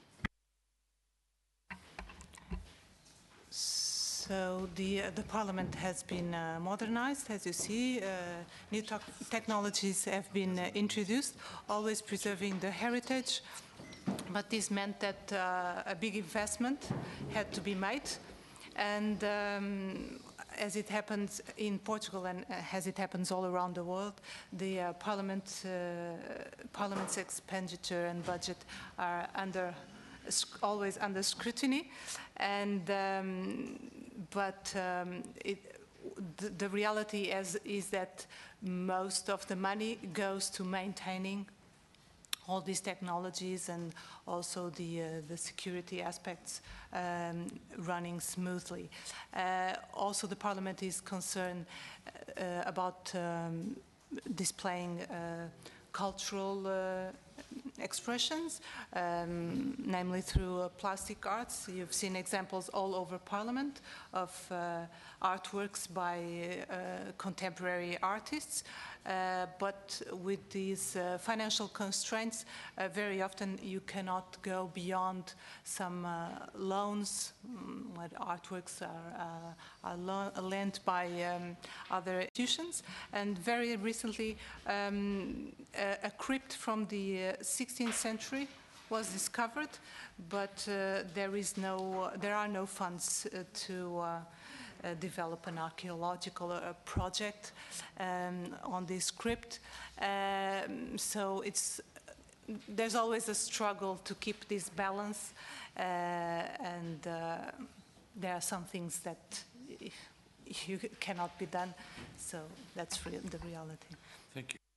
So the, uh, the Parliament has been uh, modernized, as you see. Uh, new technologies have been uh, introduced, always preserving the heritage. But this meant that uh, a big investment had to be made, and um, as it happens in Portugal and as it happens all around the world, the uh, Parliament, uh, Parliament's expenditure and budget are under sc- always under scrutiny, and um, but um, it, the, the reality is, is that most of the money goes to maintaining all these technologies and also the, uh, the security aspects um, running smoothly. Uh, also, the Parliament is concerned uh, about um, displaying uh, cultural uh, expressions, um, namely through uh, plastic arts. You've seen examples all over Parliament of uh, artworks by uh, contemporary artists. Uh, but with these uh, financial constraints, uh, very often you cannot go beyond some uh, loans, um, where artworks are, uh, are lo- lent by um, other institutions. And very recently, um, a, a crypt from the uh, sixteenth century was discovered, but uh, there is no, there are no funds uh, to. Uh, Uh, develop an archaeological uh, project um, on this crypt. Um, so it's, there's always a struggle to keep this balance, uh, and uh, there are some things that you cannot be done, so that's re the reality. Thank you.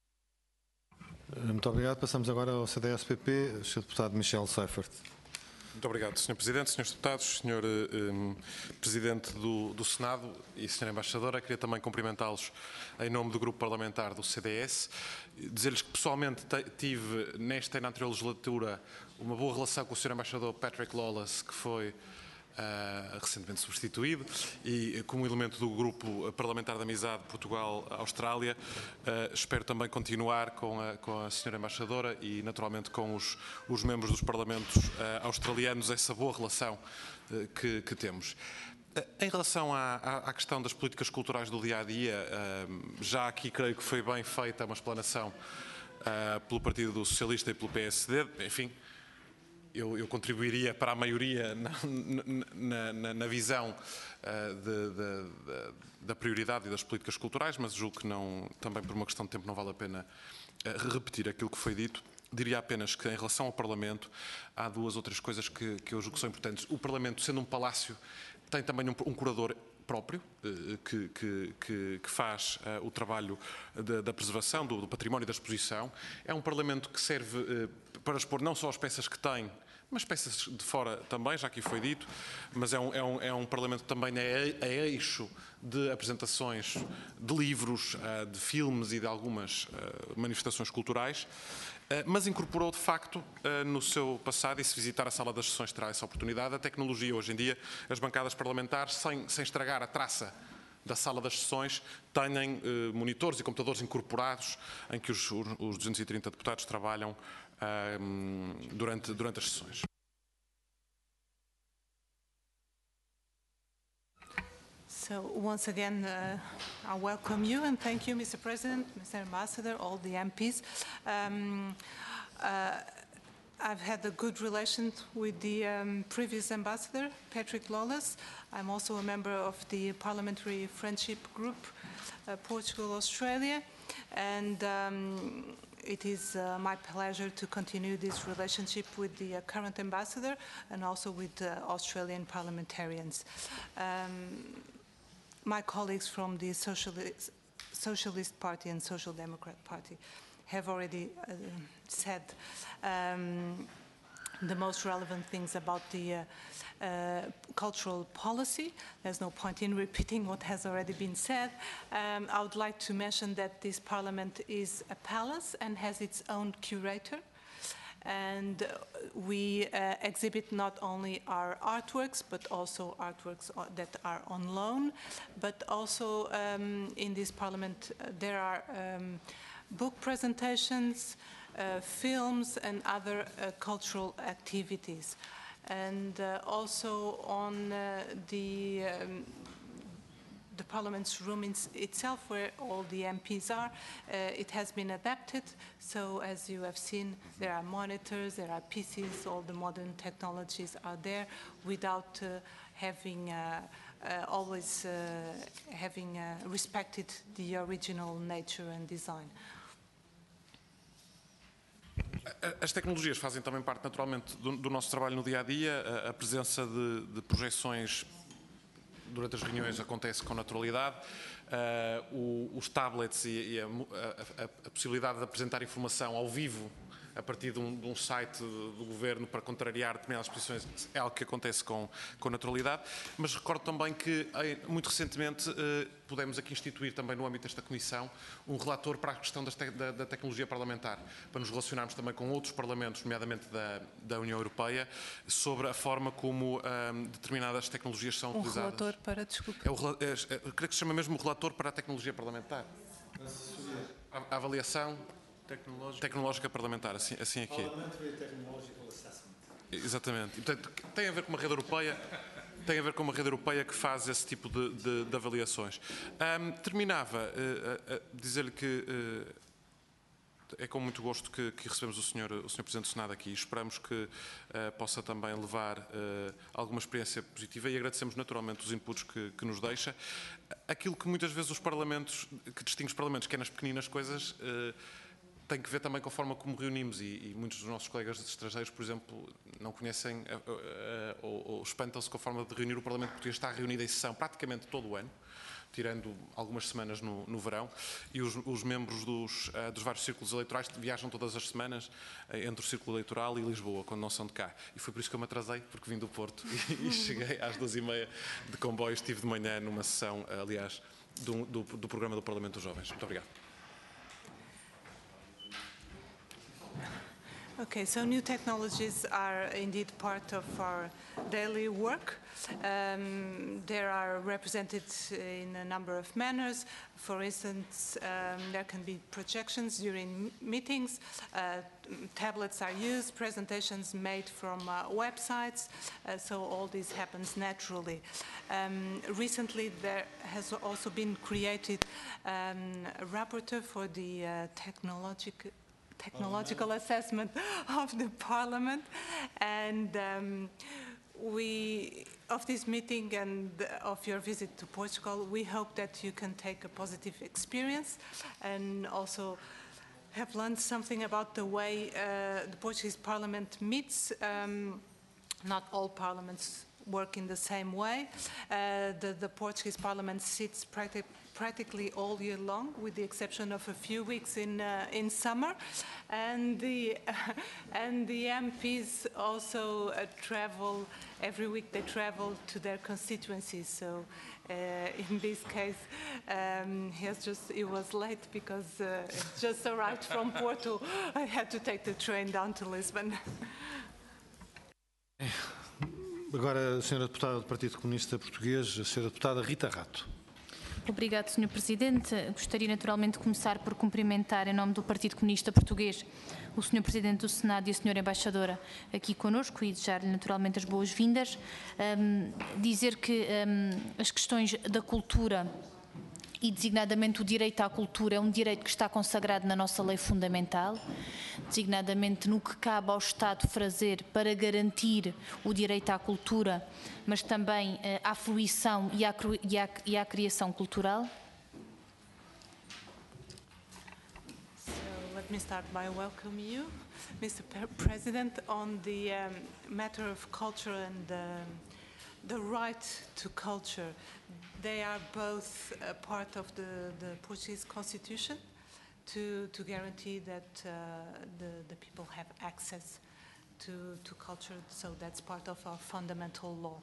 Muito obrigado. Passamos agora ao C D S P P, o senhor Deputado Michel Seifert. Muito obrigado, senhor Presidente, senhores Deputados, senhor um, Presidente do, do Senado e senhora Embaixadora. Queria também cumprimentá-los em nome do Grupo Parlamentar do C D S. Dizer-lhes que pessoalmente tive, nesta e na anterior legislatura, uma boa relação com o senhor Embaixador Patrick Lawless, que foi uh, recentemente substituído, e como elemento do Grupo Parlamentar de Amizade Portugal-Austrália, uh, espero também continuar com a, com a senhora Embaixadora e, naturalmente, com os, os membros dos Parlamentos uh, australianos, essa boa relação uh, que, que temos. Em relação à, à, à questão das políticas culturais do dia-a-dia, uh, já aqui creio que foi bem feita uma explanação uh, pelo Partido Socialista e pelo P S D, enfim, Eu, eu contribuiria para a maioria na, na, na, na visão uh, de, de, de, da prioridade e das políticas culturais, mas julgo que não, também por uma questão de tempo não vale a pena uh, repetir aquilo que foi dito. Diria apenas que, em relação ao Parlamento, há duas ou três coisas que, que eu julgo que são importantes. O Parlamento, sendo um palácio, tem também um, um curador próprio, que, que, que, que faz uh, o trabalho da, da preservação do, do património e da exposição. É um Parlamento que serve uh, para expor não só as peças que tem, mas peças de fora também, já aqui foi dito, mas é um, é um, é um Parlamento que também é, é eixo de apresentações de livros, uh, de filmes e de algumas uh, manifestações culturais. Mas incorporou, de facto, no seu passado, e se visitar a sala das sessões terá essa oportunidade, a tecnologia. Hoje em dia, as bancadas parlamentares, sem, sem estragar a traça da sala das sessões, têm eh, monitores e computadores incorporados em que os, os duzentos e trinta deputados trabalham eh, durante, durante as sessões. So once again, uh, I welcome you and thank you, Mister President, Mister Ambassador, all the M Ps. Um, uh, I've had a good relation with the um, previous ambassador, Patrick Lawless. I'm also a member of the Parliamentary Friendship Group, uh, Portugal-Australia, and um, it is uh, my pleasure to continue this relationship with the uh, current ambassador and also with uh, Australian parliamentarians. Um, My colleagues from the Socialist, Socialist Party and Social Democrat Party have already uh, said um, the most relevant things about the uh, uh, cultural policy. There's no point in repeating what has already been said. Um, I would like to mention that this parliament is a palace and has its own curator. And we uh, exhibit not only our artworks, but also artworks that are on loan. But also um, in this parliament, uh, there are um, book presentations, uh, films, and other uh, cultural activities. And uh, also on uh, the um, the Parliament's room in itself, where all the M Ps are, uh, it has been adapted. So as you have seen, there are monitors, there are P Cs, all the modern technologies are there, without uh, having uh, uh, always uh, having uh, respected the original nature and design. As tecnologias fazem também parte, naturalmente, do, do nosso trabalho no dia-a-dia. A, a presença de, de projeções durante as reuniões acontece com naturalidade. Uh, o, os tablets e, e a, a, a possibilidade de apresentar informação ao vivo a partir de um, de um site do Governo para contrariar determinadas posições é algo que acontece com, com naturalidade, mas recordo também que muito recentemente eh, pudemos aqui instituir também no âmbito desta Comissão um relator para a questão das te da, da tecnologia parlamentar, para nos relacionarmos também com outros parlamentos, nomeadamente da, da União Europeia, sobre a forma como um, determinadas tecnologias são Um utilizadas. relator para, desculpe. É o, é, é, eu creio que se chama mesmo relator para a tecnologia parlamentar. A, a avaliação Tecnológica. Tecnológica parlamentar, assim, assim é que é. Exatamente. E, portanto, tem a ver com uma rede europeia, tem a ver com uma rede europeia que faz esse tipo de, de, de avaliações. Um, terminava uh, a, a dizer-lhe que uh, é com muito gosto que, que recebemos o senhor, o senhor Presidente do Senado aqui. Esperamos que uh, possa também levar uh, alguma experiência positiva e agradecemos naturalmente os inputs que, que nos deixa. Aquilo que muitas vezes os parlamentos, que distingue os parlamentos, que é nas pequeninas coisas, uh, tem que ver também com a forma como reunimos e, e muitos dos nossos colegas estrangeiros, por exemplo, não conhecem uh, uh, ou, ou espantam-se com a forma de reunir o Parlamento Português. Está reunido em sessão praticamente todo o ano, tirando algumas semanas no, no verão, e os, os membros dos, uh, dos vários círculos eleitorais viajam todas as semanas uh, entre o Círculo Eleitoral e Lisboa, quando não são de cá. E foi por isso que eu me atrasei, porque vim do Porto e, e cheguei às duas e meia de comboio. Estive de manhã numa sessão, uh, aliás, do, do, do programa do Parlamento dos Jovens. Muito obrigado. Okay, so new technologies are indeed part of our daily work. Um, they are represented in a number of manners. For instance, um, there can be projections during meetings, uh, tablets are used, presentations made from uh, websites, uh, so all this happens naturally. Um, recently, there has also been created um, a rapporteur for the uh, technological technological assessment of the Parliament, and um, we, of this meeting and of your visit to Portugal, we hope that you can take a positive experience and also have learned something about the way uh, the Portuguese Parliament meets. Um, not all parliaments work in the same way. Uh, the, the Portuguese Parliament sits practically practically all year long, with the exception of a few weeks in uh, in summer, and the uh, and the M Ps also uh, travel every week. They travel to their constituencies. So, uh, in this case, um, he has just he was late because uh, he just arrived from Porto. I had to take the train down to Lisbon. Agora, a senhora Deputada do Partido Comunista Português, a senhora Deputada Rita Rato. Obrigado, senhor Presidente. Gostaria naturalmente de começar por cumprimentar, em nome do Partido Comunista Português, o senhor Presidente do Senado e a senhora Embaixadora aqui conosco e desejar-lhe naturalmente as boas-vindas. Um, dizer que um, as questões da cultura e designadamente o direito à cultura é um direito que está consagrado na nossa lei fundamental, designadamente no que cabe ao Estado fazer para garantir o direito à cultura, mas também eh, à fruição e à, e, à, e à criação cultural. So let me start by welcoming you, Mister President, on the um, matter of culture and um, the right to culture. They are both a part of the, the Portuguese Constitution to, to guarantee that uh, the, the people have access to, to culture, so that's part of our fundamental law.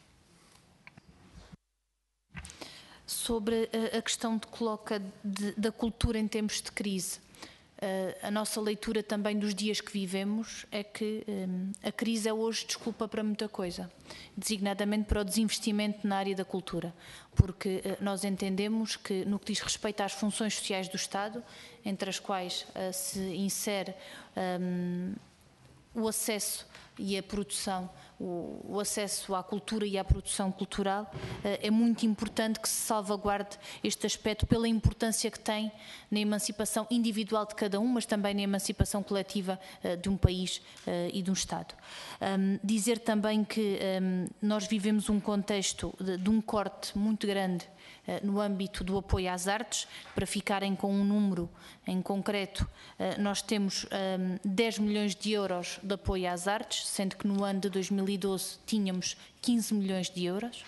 Sobre a questão que coloca de, da cultura em tempos de crise, a nossa leitura também dos dias que vivemos é que um, a crise é hoje desculpa para muita coisa, designadamente para o desinvestimento na área da cultura, porque uh, nós entendemos que no que diz respeito às funções sociais do Estado, entre as quais uh, se insere um, o acesso e a produção, o, o acesso à cultura e à produção cultural, uh, é muito importante que se salvaguarde este aspecto pela importância que tem na emancipação individual de cada um, mas também na emancipação coletiva uh, de um país uh, e de um Estado. Um, dizer também que um, nós vivemos um contexto de, de um corte muito grande no âmbito do apoio às artes. Para ficarem com um número em concreto, nós temos dez milhões de euros de apoio às artes, sendo que no ano de dois mil e doze tínhamos quinze milhões de euros.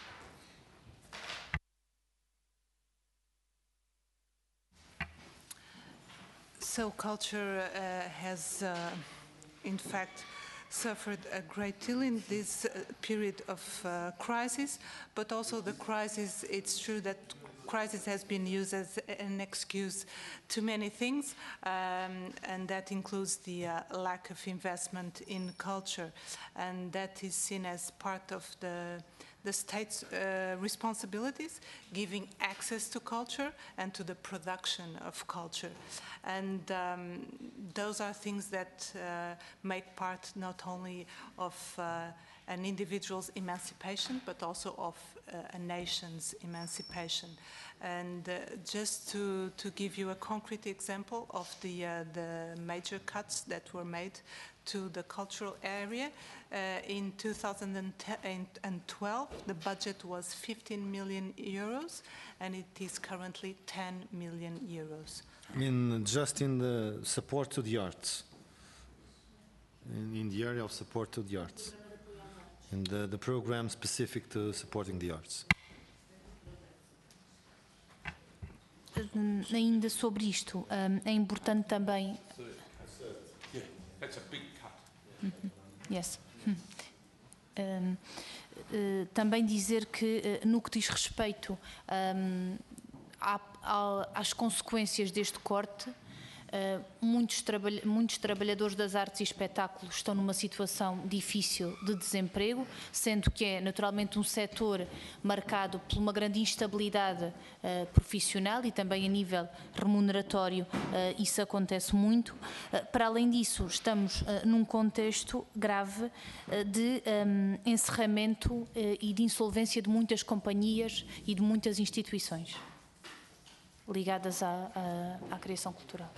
So culture uh, has, uh, in fact, suffered a great deal in this uh, period of uh, crisis, but also the crisis, it's true that crisis has been used as an excuse to many things, um, and that includes the uh, lack of investment in culture, and that is seen as part of the the state's uh, responsibilities, giving access to culture and to the production of culture. And um, those are things that uh, make part not only of uh, an individual's emancipation, but also of uh, a nation's emancipation. And uh, just to, to give you a concrete example of the, uh, the major cuts that were made to the cultural area, uh, in two thousand twelve, the budget was fifteen million euros, and it is currently ten million euros. In just in the support to the arts, in, in the area of support to the arts, in the, the program specific to supporting the arts. Ainda sobre isto, é importante também. That's a big cut. Mm-hmm. Yes. Um, uh, também dizer que, uh, no que diz respeito um, à, à, às consequências deste corte, Uh, muitos, trabalha muitos trabalhadores das artes e espetáculos estão numa situação difícil de desemprego, sendo que é naturalmente um setor marcado por uma grande instabilidade uh, profissional e também a nível remuneratório uh, isso acontece muito. Uh, para além disso, estamos uh, num contexto grave uh, de um, encerramento uh, e de insolvência de muitas companhias e de muitas instituições ligadas à, à, à criação cultural.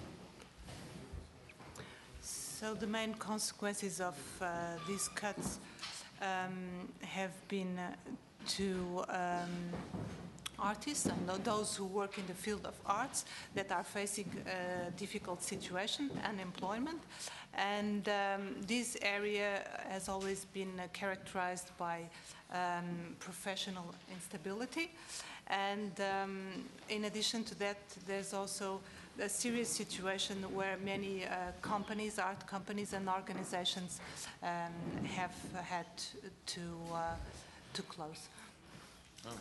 So the main consequences of uh, these cuts um, have been uh, to um, artists and those who work in the field of arts that are facing a difficult situation, unemployment. And um, this area has always been uh, characterized by um, professional instability. And um, in addition to that, there's also a serious situation where many uh, companies, art companies and organizations um, have had to, uh, to close. Oh.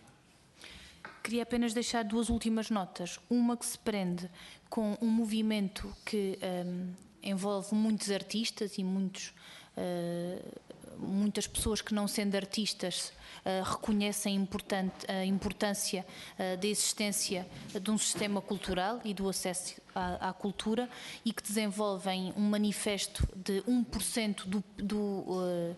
Queria apenas deixar duas últimas notas. Uma que se prende com um movimento que um, envolve muitos artistas e muitos, uh, muitas pessoas que, não sendo artistas, uh, reconhecem importante, a importância uh, da existência de um sistema cultural e do acesso à, à cultura, e que desenvolvem um manifesto de um por cento do, do, uh, uh,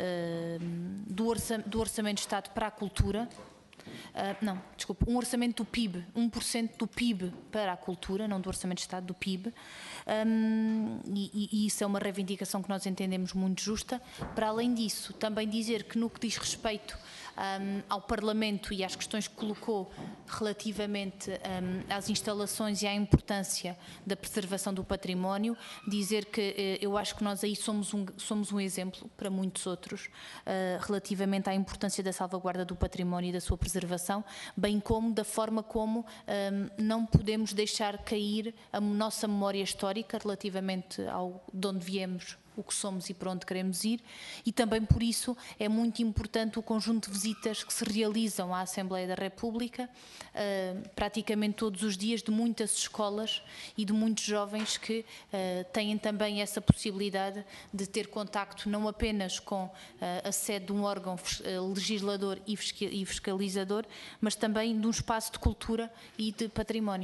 do, orça, do Orçamento de Estado para a cultura. Uh, não, desculpa, um orçamento do P I B, um por cento do P I B para a cultura, não do Orçamento de Estado, do P I B, um, e, e isso é uma reivindicação que nós entendemos muito justa. Para além disso, também dizer que no que diz respeito um, ao Parlamento e às questões que colocou relativamente um, às instalações e à importância da preservação do património, dizer que uh, eu acho que nós aí somos um, somos um exemplo para muitos outros uh, relativamente à importância da salvaguarda do património e da sua preservação, bem como da forma como um, não podemos deixar cair a nossa memória histórica relativamente ao de onde viemos, o que somos e para onde queremos ir, e também por isso é muito importante o conjunto de visitas que se realizam à Assembleia da República, uh, praticamente todos os dias, de muitas escolas e de muitos jovens que uh, têm também essa possibilidade de ter contacto não apenas com uh, a sede de um órgão legislador e fiscalizador, mas também de um espaço de cultura e de património.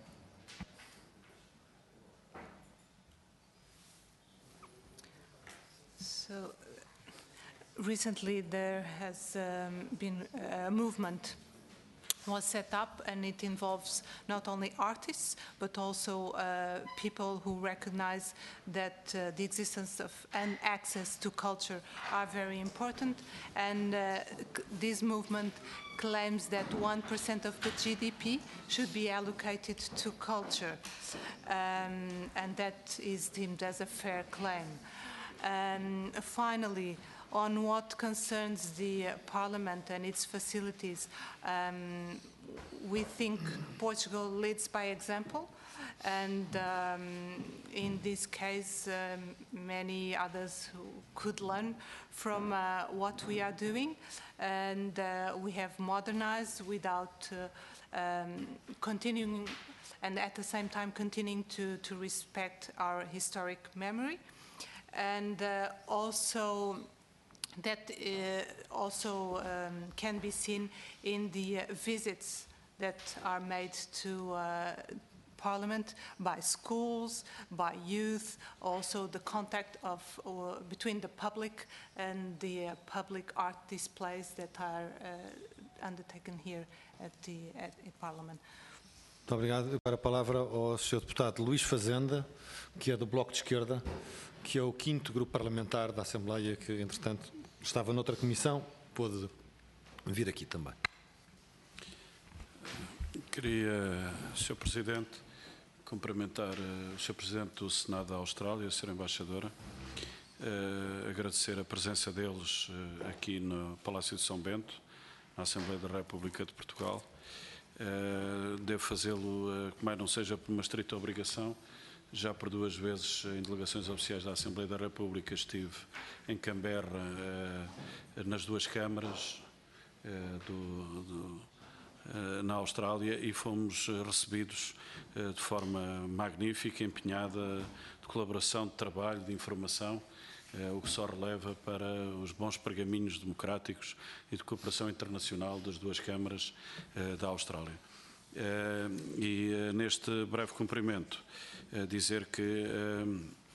So, recently there has um, been a movement was set up, and it involves not only artists but also uh, people who recognize that uh, the existence of and access to culture are very important, and uh, this movement claims that one percent of the G D P should be allocated to culture, um, and that is deemed as a fair claim. Um, finally, on what concerns the uh, Parliament and its facilities, um, we think Portugal leads by example, and um, in this case, um, many others who could learn from uh, what we are doing, and uh, we have modernized without uh, um, continuing, and at the same time continuing to, to respect our historic memory, and uh, also that uh, also um, can be seen in the uh, visits that are made to uh, Parliament by schools, by youth, also the contact of, uh, between the public and the uh, public art displays that are uh, undertaken here at the at, at Parliament. Muito obrigado. Agora a palavra ao senhor Deputado Luís Fazenda, que é do Bloco de Esquerda, que é o quinto grupo parlamentar da Assembleia, que entretanto estava noutra comissão, pôde vir aqui também. Queria, senhor Presidente, cumprimentar o senhor Presidente do Senado da Austrália, a senhora Embaixadora, uh, agradecer a presença deles uh, aqui no Palácio de São Bento, na Assembleia da República de Portugal. Uh, devo fazê-lo, uh, como não seja por uma estrita obrigação. Já por duas vezes em delegações oficiais da Assembleia da República estive em Canberra, uh, nas duas câmaras uh, do, do, uh, na Austrália, e fomos recebidos uh, de forma magnífica, empenhada, de colaboração, de trabalho, de informação, uh, o que só releva para os bons pergaminhos democráticos e de cooperação internacional das duas câmaras uh, da Austrália. Uh, e uh, neste breve cumprimento, uh, dizer que uh,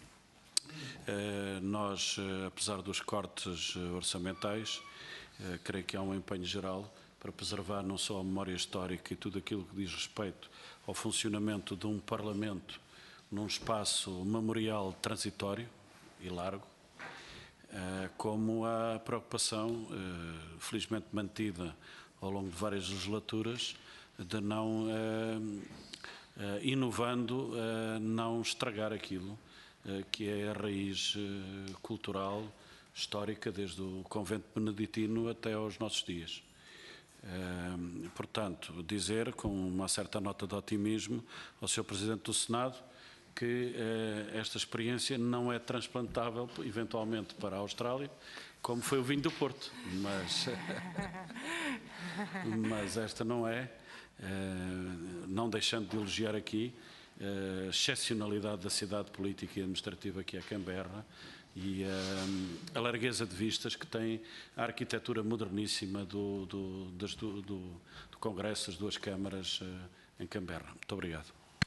uh, nós, uh, apesar dos cortes uh, orçamentais, uh, creio que há um empenho geral para preservar não só a memória histórica e tudo aquilo que diz respeito ao funcionamento de um Parlamento num espaço memorial transitório e largo, uh, como a preocupação, uh, felizmente mantida ao longo de várias legislaturas, de não, uh, uh, inovando, uh, não estragar aquilo uh, que é a raiz uh, cultural, histórica, desde o convento beneditino até aos nossos dias. Uh, portanto, dizer com uma certa nota de otimismo ao senhor Presidente do Senado que uh, esta experiência não é transplantável, eventualmente, para a Austrália, como foi o vinho do Porto, mas, mas esta não é. Uh, não deixando de elogiar aqui a uh, excepcionalidade da cidade política e administrativa que é Canberra e uh, a largueza de vistas que tem a arquitetura moderníssima do, do, das, do, do, do Congresso, das duas câmaras uh, em Canberra. Muito obrigado.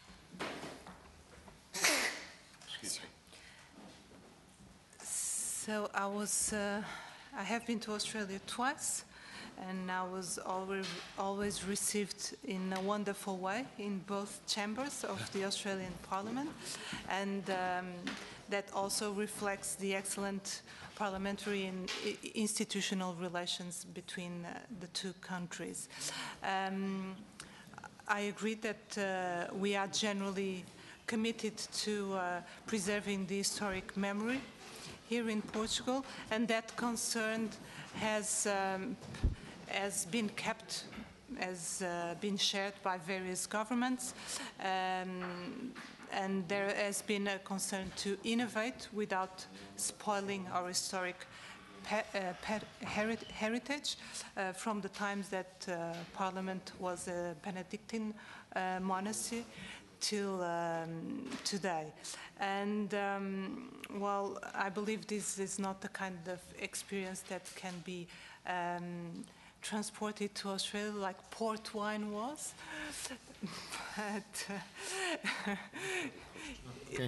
So I was, uh, I have been to Australia twice, and I was always, always received in a wonderful way in both chambers of the Australian Parliament, and um, that also reflects the excellent parliamentary and institutional relations between uh, the two countries. Um, I agree that uh, we are generally committed to uh, preserving the historic memory here in Portugal, and that concern has um, has been kept, has uh, been shared by various governments, um, and there has been a concern to innovate without spoiling our historic pe uh, pe heri heritage uh, from the times that uh, Parliament was a Benedictine uh, monarchy till um, today. And um, well, I believe this is not the kind of experience that can be um, transported to Australia like port wine was. But, uh, Okay.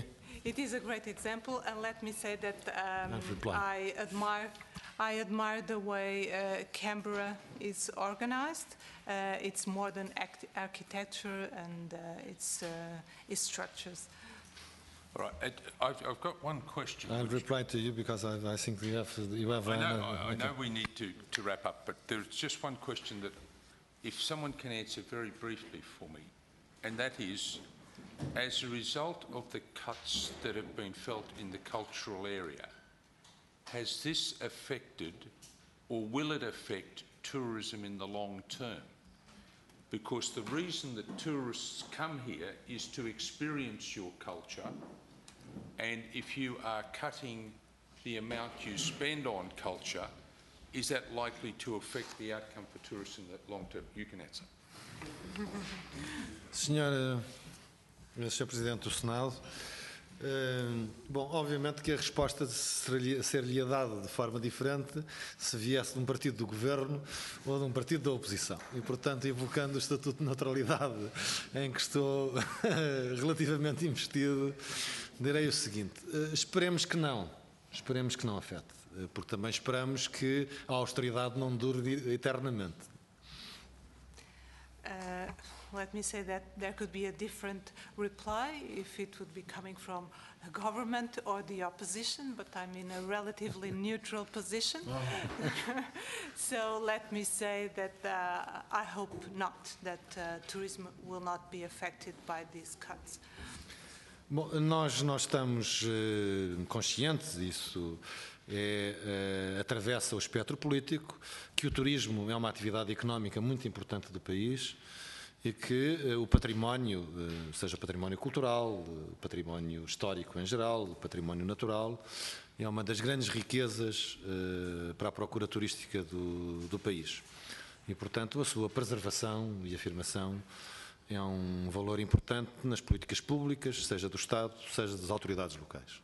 It is a great example, and let me say that um, And reply. I admire, I admire the way uh, Canberra is organized, uh, its modern act architecture and uh, its, uh, its structures. All right, Ed, I've, I've got one question. I'll which- reply to you because I, I think you have, you have. I know, an- I- I okay. know we need to, to wrap up, but there's just one question that if someone can answer very briefly for me, and that is, as a result of the cuts that have been felt in the cultural area, has this affected or will it affect tourism in the long term? Because the reason that tourists come here is to experience your culture, and if you are cutting the amount you spend on culture, is that likely to affect the outcome for tourists in the long term? You can answer. Senhora, senhor Presidente do Senado, eh, bom, obviamente que a resposta seria- ser-lhe dada de forma diferente se viesse de um partido do governo ou de um partido da oposição. E, portanto, invocando o Estatuto de Neutralidade em que estou relativamente investido, direi o seguinte, eh, esperemos que não, esperemos que não afete, eh, porque também esperamos que a austeridade não dure eternamente. Uh, let me say that there could be a different reply if it would be coming from the government or the opposition, but I'm in a relatively neutral position. So let me say that uh, I hope not, that uh, tourism will not be affected by these cuts. Bom, nós, nós estamos eh, conscientes, isso é, eh, atravessa o espectro político, que o turismo é uma atividade económica muito importante do país e que eh, o património, eh, seja património cultural, eh, património histórico em geral, património natural, é uma das grandes riquezas eh, para a procura turística do, do país. E, portanto, a sua preservação e afirmação é um valor importante nas políticas públicas, seja do Estado, seja das autoridades locais.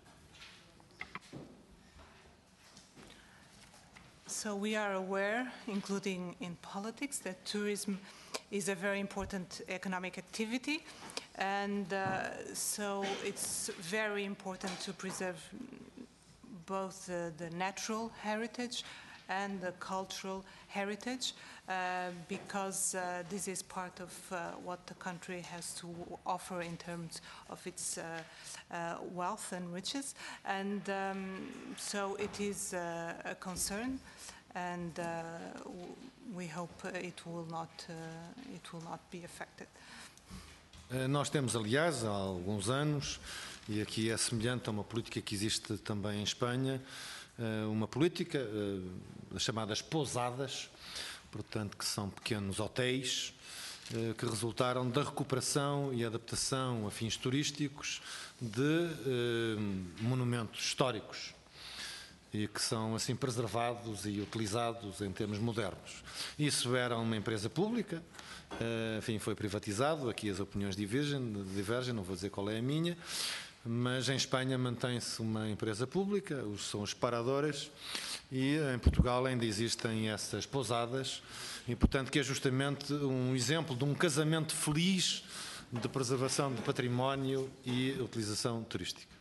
So we are aware, including in politics, that tourism is a very important economic activity, and uh, so it's very important to preserve both the, the natural heritage and the cultural heritage, uh, because uh, this is part of uh, what the country has to offer in terms of its uh, uh, wealth and riches. And um, so it is uh, a concern, and uh, w- we hope it will not, uh, it will not be affected. Eh, Nós temos, aliás, há alguns anos, e aqui é semelhante a uma política que existe também em Espanha, eh, uma política, eh, as chamadas pousadas, portanto, que são pequenos hotéis, eh, que resultaram da recuperação e adaptação a fins turísticos de eh, monumentos históricos e que são assim preservados e utilizados em termos modernos. Isso era uma empresa pública, eh, enfim, foi privatizado, aqui as opiniões divergem, divergem, não vou dizer qual é a minha, mas em Espanha mantém-se uma empresa pública, os- são os paradores, e em Portugal ainda existem essas pousadas, e portanto que é justamente um exemplo de um casamento feliz de preservação de património e utilização turística.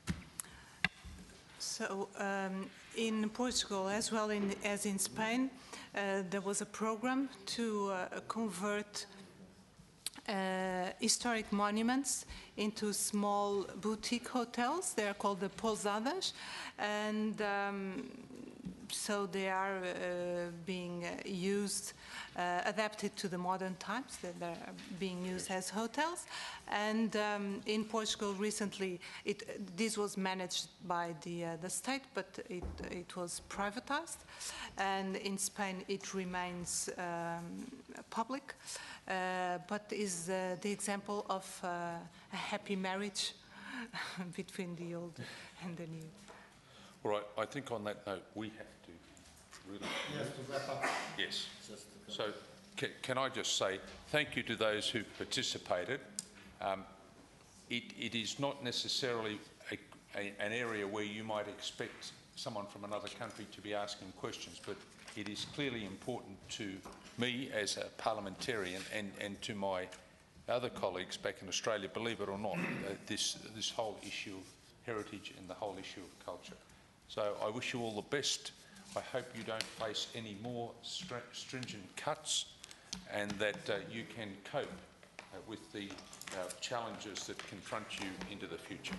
So um, in Portugal, as well in, as in Spain, uh, there was a program to uh, convert uh, historic monuments into small boutique hotels. They are called the pousadas, and um, so they are uh, being uh, used, uh, adapted to the modern times. That they're being used as hotels. And um, in Portugal recently, it, this was managed by the uh, the state, but it it was privatized. And in Spain, it remains um, public, uh, but is uh, the example of uh, a happy marriage between the old and the new. All right, I think on that note, we have to really... Yes, to wrap up. Yes. So ca- can I just say thank you to those who participated. Um, it, it is not necessarily a, a, an area where you might expect someone from another country to be asking questions, but it is clearly important to me as a parliamentarian and, and to my other colleagues back in Australia, believe it or not, uh, this, this whole issue of heritage and the whole issue of culture. So I wish you all the best. I hope you don't face any more str stringent cuts and that uh, you can cope uh, with the uh, challenges that confront you into the future.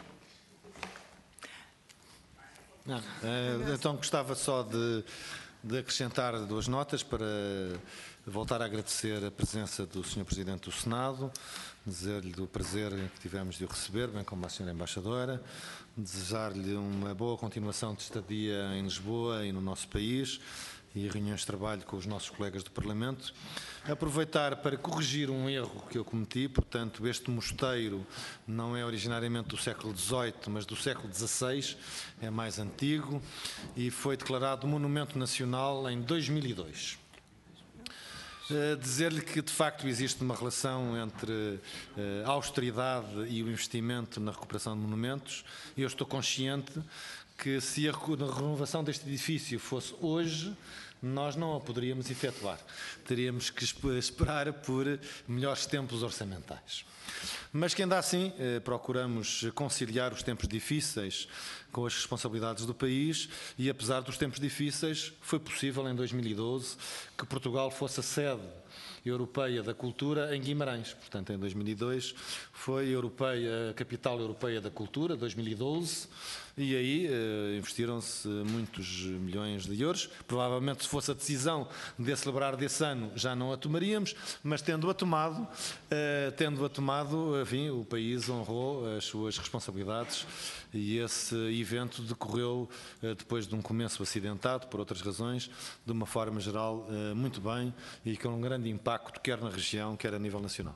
Não, eh, então gostava só de, de acrescentar duas notas para voltar a agradecer a presença do senhor Presidente do Senado, dizer-lhe do prazer que tivemos de o receber, bem como a senhora Embaixadora, desejar-lhe uma boa continuação de estadia em Lisboa e no nosso país e reuniões de trabalho com os nossos colegas do Parlamento. Aproveitar para corrigir um erro que eu cometi, portanto, este mosteiro não é originariamente do século dezoito, mas do século dezasseis, é mais antigo e foi declarado Monumento Nacional em dois mil e dois. Uh, dizer-lhe que de facto existe uma relação entre uh, a austeridade e o investimento na recuperação de monumentos. Eu estou consciente que se a renovação deste edifício fosse hoje, nós não a poderíamos efetuar. Teríamos que esperar por melhores tempos orçamentais. Mas que ainda assim eh, procuramos conciliar os tempos difíceis com as responsabilidades do país e, apesar dos tempos difíceis, foi possível em dois mil e doze que Portugal fosse a sede europeia da cultura em Guimarães. Portanto, em dois mil e dois foi europeia, a capital europeia da cultura, dois mil e doze, e aí eh, investiram-se muitos milhões de euros. Provavelmente, se fosse a decisão de celebrar desse ano, já não a tomaríamos, mas tendo-a tomado, eh, tendo-a tomado, enfim, o país honrou as suas responsabilidades e esse evento decorreu eh, depois de um começo acidentado, por outras razões, de uma forma geral eh, muito bem e com um grande impacto, quer na região, quer a nível nacional.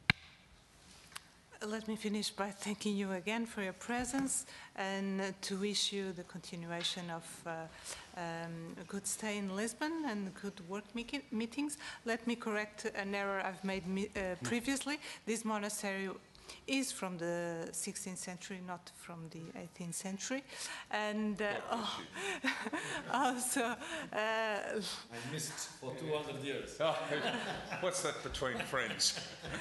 Let me finish by thanking you again for your presence and uh, to wish you the continuation of uh, um, a good stay in Lisbon and good work meeting meetings. Let me correct an error I've made me uh, previously. This monastery is from the sixteenth century, not from the eighteenth century. And uh, oh, also... Uh, I missed for two hundred years. Oh, what's that between friends?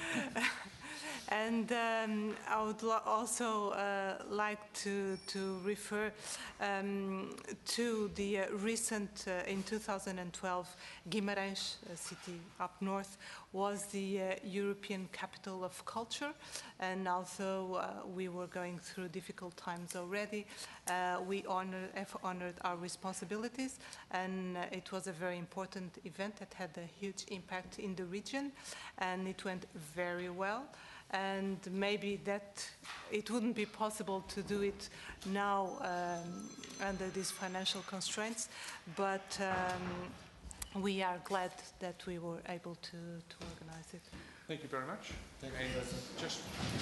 And um, I would also uh, like to, to refer um, to the uh, recent, uh, in two thousand twelve, Guimarães, a city up north, was the uh, European capital of culture. And although uh, we were going through difficult times already, uh, we honor, have honored our responsibilities. And uh, it was a very important event that had a huge impact in the region. And it went very well. And maybe that it wouldn't be possible to do it now um, under these financial constraints, but um, we are glad that we were able to, to organize it. Thank you very much. Thank you, and President. just